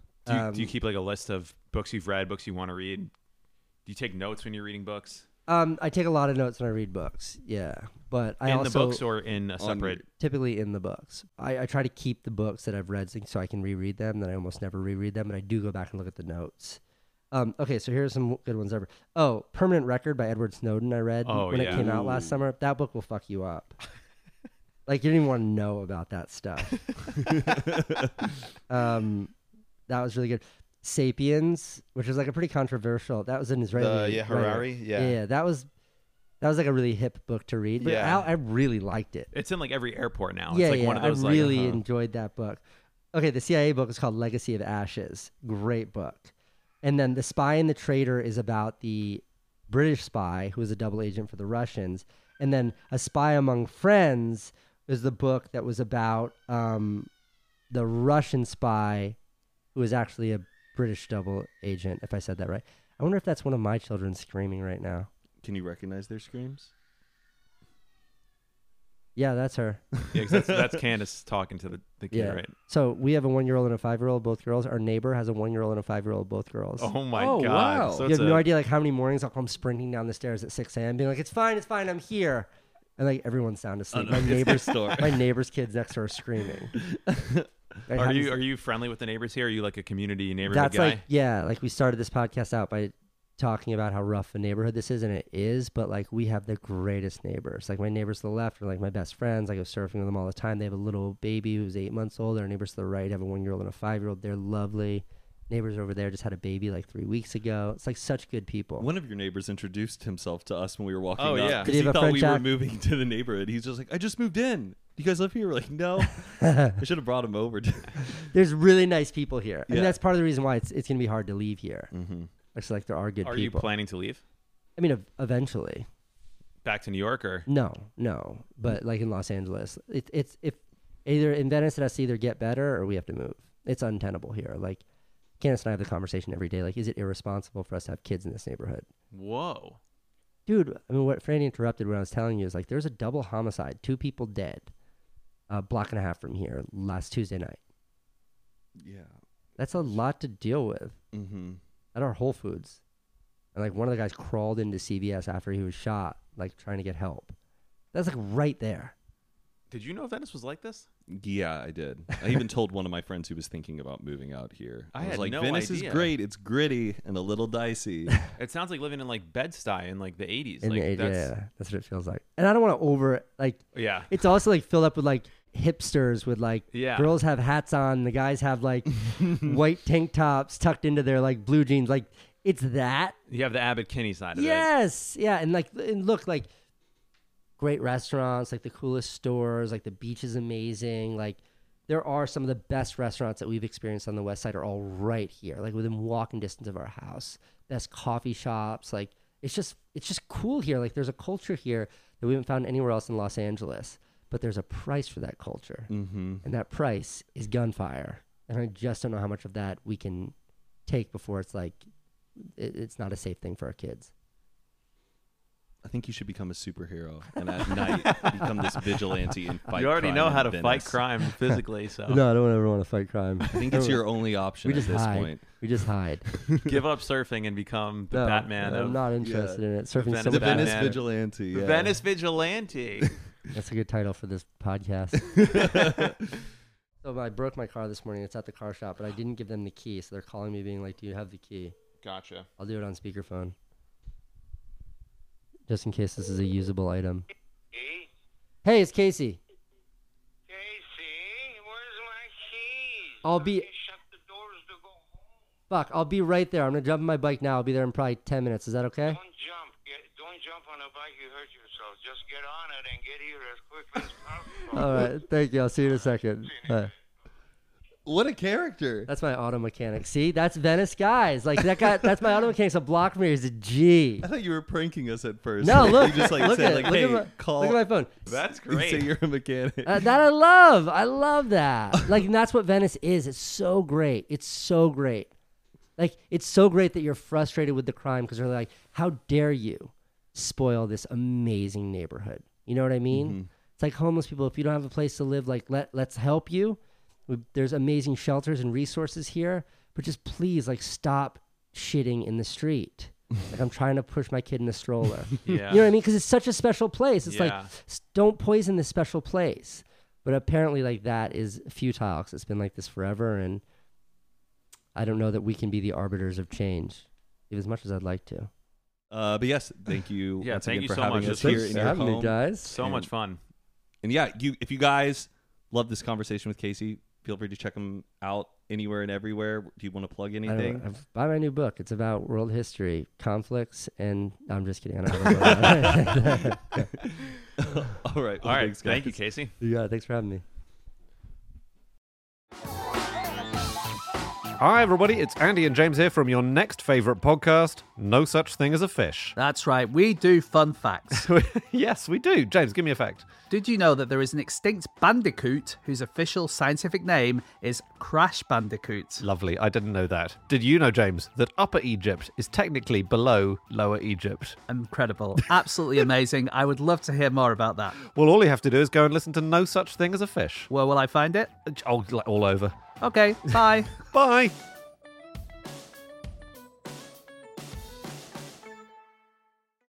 B: Do you keep like a list of books you've read, books you want to read? Do you take notes when you're reading books?
D: I take a lot of notes when I read books. Yeah, but I
B: in
D: also
B: the books or in a separate.
D: Typically in the books. I try to keep the books that I've read so I can reread them. Then I almost never reread them, but I do go back and look at the notes. Okay, so here's some good ones ever. Oh, Permanent Record by Edward Snowden. I read when it came out last summer. That book will fuck you up. Like you didn't even want to know about that stuff. That was really good. Sapiens, which was like a pretty controversial. That was an Israeli.
C: Harari.
D: writer.
C: Yeah.
D: Yeah, that was like a really hip book to read. But
C: Yeah.
D: I really liked it.
B: It's in like every airport now.
D: Yeah,
B: It's like
D: yeah.
B: one of those
D: I
B: like
D: really enjoyed that book. Okay, the CIA book is called Legacy of Ashes. Great book. And then The Spy and the Traitor is about the British spy who was a double agent for the Russians. And then A Spy Among Friends is the book that was about the Russian spy who was actually a British double agent, if I said that right. I wonder if that's one of my children screaming right now.
C: Can you recognize their screams?
D: Yeah, that's her.
B: Yeah, 'cause that's Candace talking to the kid,
D: Yeah.
B: right?
D: So we have a 1-year-old and a 5-year-old, both girls. Our neighbor has a 1-year-old and a 5-year-old, both girls.
B: Oh my
C: Oh,
B: god!
C: wow.
B: So
D: You
B: it's
D: have no idea like how many mornings I'll come sprinting down the stairs at 6 a.m. being like, it's fine, I'm here. And like everyone's sound asleep.
C: no, it's
D: My neighbor's kids next door are screaming.
B: Are you friendly with the neighbors here? Are you like a community neighborhood
D: That's
B: guy?
D: like we started this podcast out by talking about how rough a neighborhood this is, and it is, but like we have the greatest neighbors. Like my neighbors to the left are like my best friends. I go surfing with them all the time. They have a little baby who's 8 months old. Our neighbors to the right have a 1-year-old and a 5-year-old. They're lovely. Neighbors over there just had a baby like 3 weeks ago. It's like such good people.
C: One of your neighbors introduced himself to us when we were walking
B: Oh,
C: up.
B: yeah.
C: Because
D: Did he
C: he
D: have a
C: thought we
D: French
C: were
D: accent?
C: moving to the neighborhood. He's just like, I just moved in. you guys live here? We're like, no. I should have brought him over.
D: There's really nice people here. I
C: Yeah.
D: mean, that's part of the reason why it's going to be hard to leave here.
C: Mm-hmm.
D: It's like there are good
B: Are
D: people.
B: you planning to leave?
D: I mean, eventually.
B: Back to New York or?
D: No. But like in Los Angeles, it's if either in Venice it has to either get better or we have to move. It's untenable here. Like Candace and I have the conversation every day. Like, is it irresponsible for us to have kids in this neighborhood?
B: Whoa.
D: Dude, I mean, what Franny interrupted when I was telling you is like there's a double homicide, 2 people dead, a block and a half from here last Tuesday night.
C: Yeah.
D: That's a lot to deal with
C: Mm-hmm.
D: at our Whole Foods. And like one of the guys crawled into CVS after he was shot, like trying to get help. That's like right there.
B: Did you know Venice was like this?
C: Yeah, I did. I even told one of my friends who was thinking about moving out here.
B: I
C: was
B: had
C: like,
B: no
C: Venice
B: idea.
C: is great. It's gritty and a little dicey.
B: It sounds like living in like Bed-Stuy in like the 80s.
D: In
B: like,
D: the age,
B: that's,
D: yeah, that's what it feels like. And I don't want to
B: yeah.
D: it's also like filled up with like hipsters with like
B: Yeah.
D: girls have hats on, the guys have like white tank tops tucked into their like blue jeans. Like it's that.
B: You have the Abbott Kinney side of it.
D: Yes. Yeah. And look, like great restaurants, like the coolest stores, like the beach is amazing. Like there are some of the best restaurants that we've experienced on the West Side are all right here, like within walking distance of our house. Best coffee shops. Like it's just cool here. Like there's a culture here that we haven't found anywhere else in Los Angeles, but there's a price for that culture.
C: Mm-hmm.
D: And that price is gunfire. And I just don't know how much of that we can take before it's like, it's not a safe thing for our kids.
C: I think you should become a superhero and at night become this vigilante and fight.
B: You already
C: crime
B: know
C: in
B: how to
C: Venice.
B: fight crime physically, so
D: No, I don't ever want to fight crime.
C: I think it's your only option
D: We
C: at
D: just
C: this
D: hide.
C: point.
D: We just hide.
B: give up surfing and become the Batman
D: I'm
B: of
D: not interested in it. Surfing
B: Venice
D: so
C: The
D: bad.
C: Venice
B: Batman.
C: vigilante. Yeah.
B: Venice Vigilante.
D: That's a good title for this podcast. So I broke my car this morning. It's at the car shop, but I didn't give them the key. So they're calling me being like, do you have the key?
B: Gotcha.
D: I'll do it on speakerphone. Just in case this is a usable item. Hey, it's Casey.
F: Casey, where's my keys?
D: I'll be-
F: I shut the doors to go home.
D: Fuck, I'll be right there. I'm going to jump on my bike now. I'll be there in probably 10 minutes. Is that okay?
F: Don't jump on a bike. You hurt yourself. Just get on it and get here as quickly as possible.
D: All right. Thank you. I'll see you in a second. Bye.
C: What a character.
D: That's my auto mechanic. See, that's Venice guys. Like that guy. That's my auto mechanic. So block me. He's a G.
C: I thought you were pranking us at first.
D: No, look.
C: You just like
D: look
C: said
D: at
C: like,
D: look
C: hey,
D: at my,
C: call.
D: Look at my phone.
B: That's
C: and say
B: great.
C: you're a mechanic.
D: That I love. I love that. Like, and that's what Venice is. It's so great. It's so great. Like, it's so great that you're frustrated with the crime because they're like, how dare you spoil this amazing neighborhood? You know what I mean?
C: Mm-hmm.
D: It's like homeless people. If you don't have a place to live, like, let's help you. There's amazing shelters and resources here, but just please, like, stop shitting in the street. Like, I'm trying to push my kid in a stroller.
B: Yeah.
D: You know what I mean? Because it's such a special place. It's like,
B: Yeah.
D: don't poison this special place. But apparently, like, that is futile because it's been like this forever. And I don't know that we can be the arbiters of change, as much as I'd like to.
C: But yes, thank you.
B: Yeah,
C: once
B: thank
C: again
B: you
C: for
B: so
C: having
B: much.
C: us
B: Thanks
C: here in
D: for
C: your
D: having me,
C: home.
D: guys.
B: So much fun.
C: And yeah, if you guys love this conversation with Casey, feel free to check him out anywhere and everywhere. Do you want to plug
D: I don't
C: anything?
D: know. Buy my new book. It's about world history, conflicts, and I'm just kidding. I don't have a book.
C: All right.
B: All right.
C: thanks,
B: Thank you,
C: guys.
B: Casey.
D: You got it. Thanks for having me.
G: Hi, everybody. It's Andy and James here from your next favourite podcast, No Such Thing as a Fish.
H: That's right, we do fun facts.
G: Yes, we do. James, give me a fact.
H: Did you know that there is an extinct bandicoot whose official scientific name is Crash Bandicoot?
G: Lovely. I didn't know that. Did you know, James, that Upper Egypt is technically below Lower Egypt?
H: Incredible. Absolutely amazing. I would love to hear more about that.
G: Well, all you have to do is go and listen to No Such Thing as a Fish.
H: Where will I find it?
G: Oh, like all over.
H: Okay, bye.
G: Bye.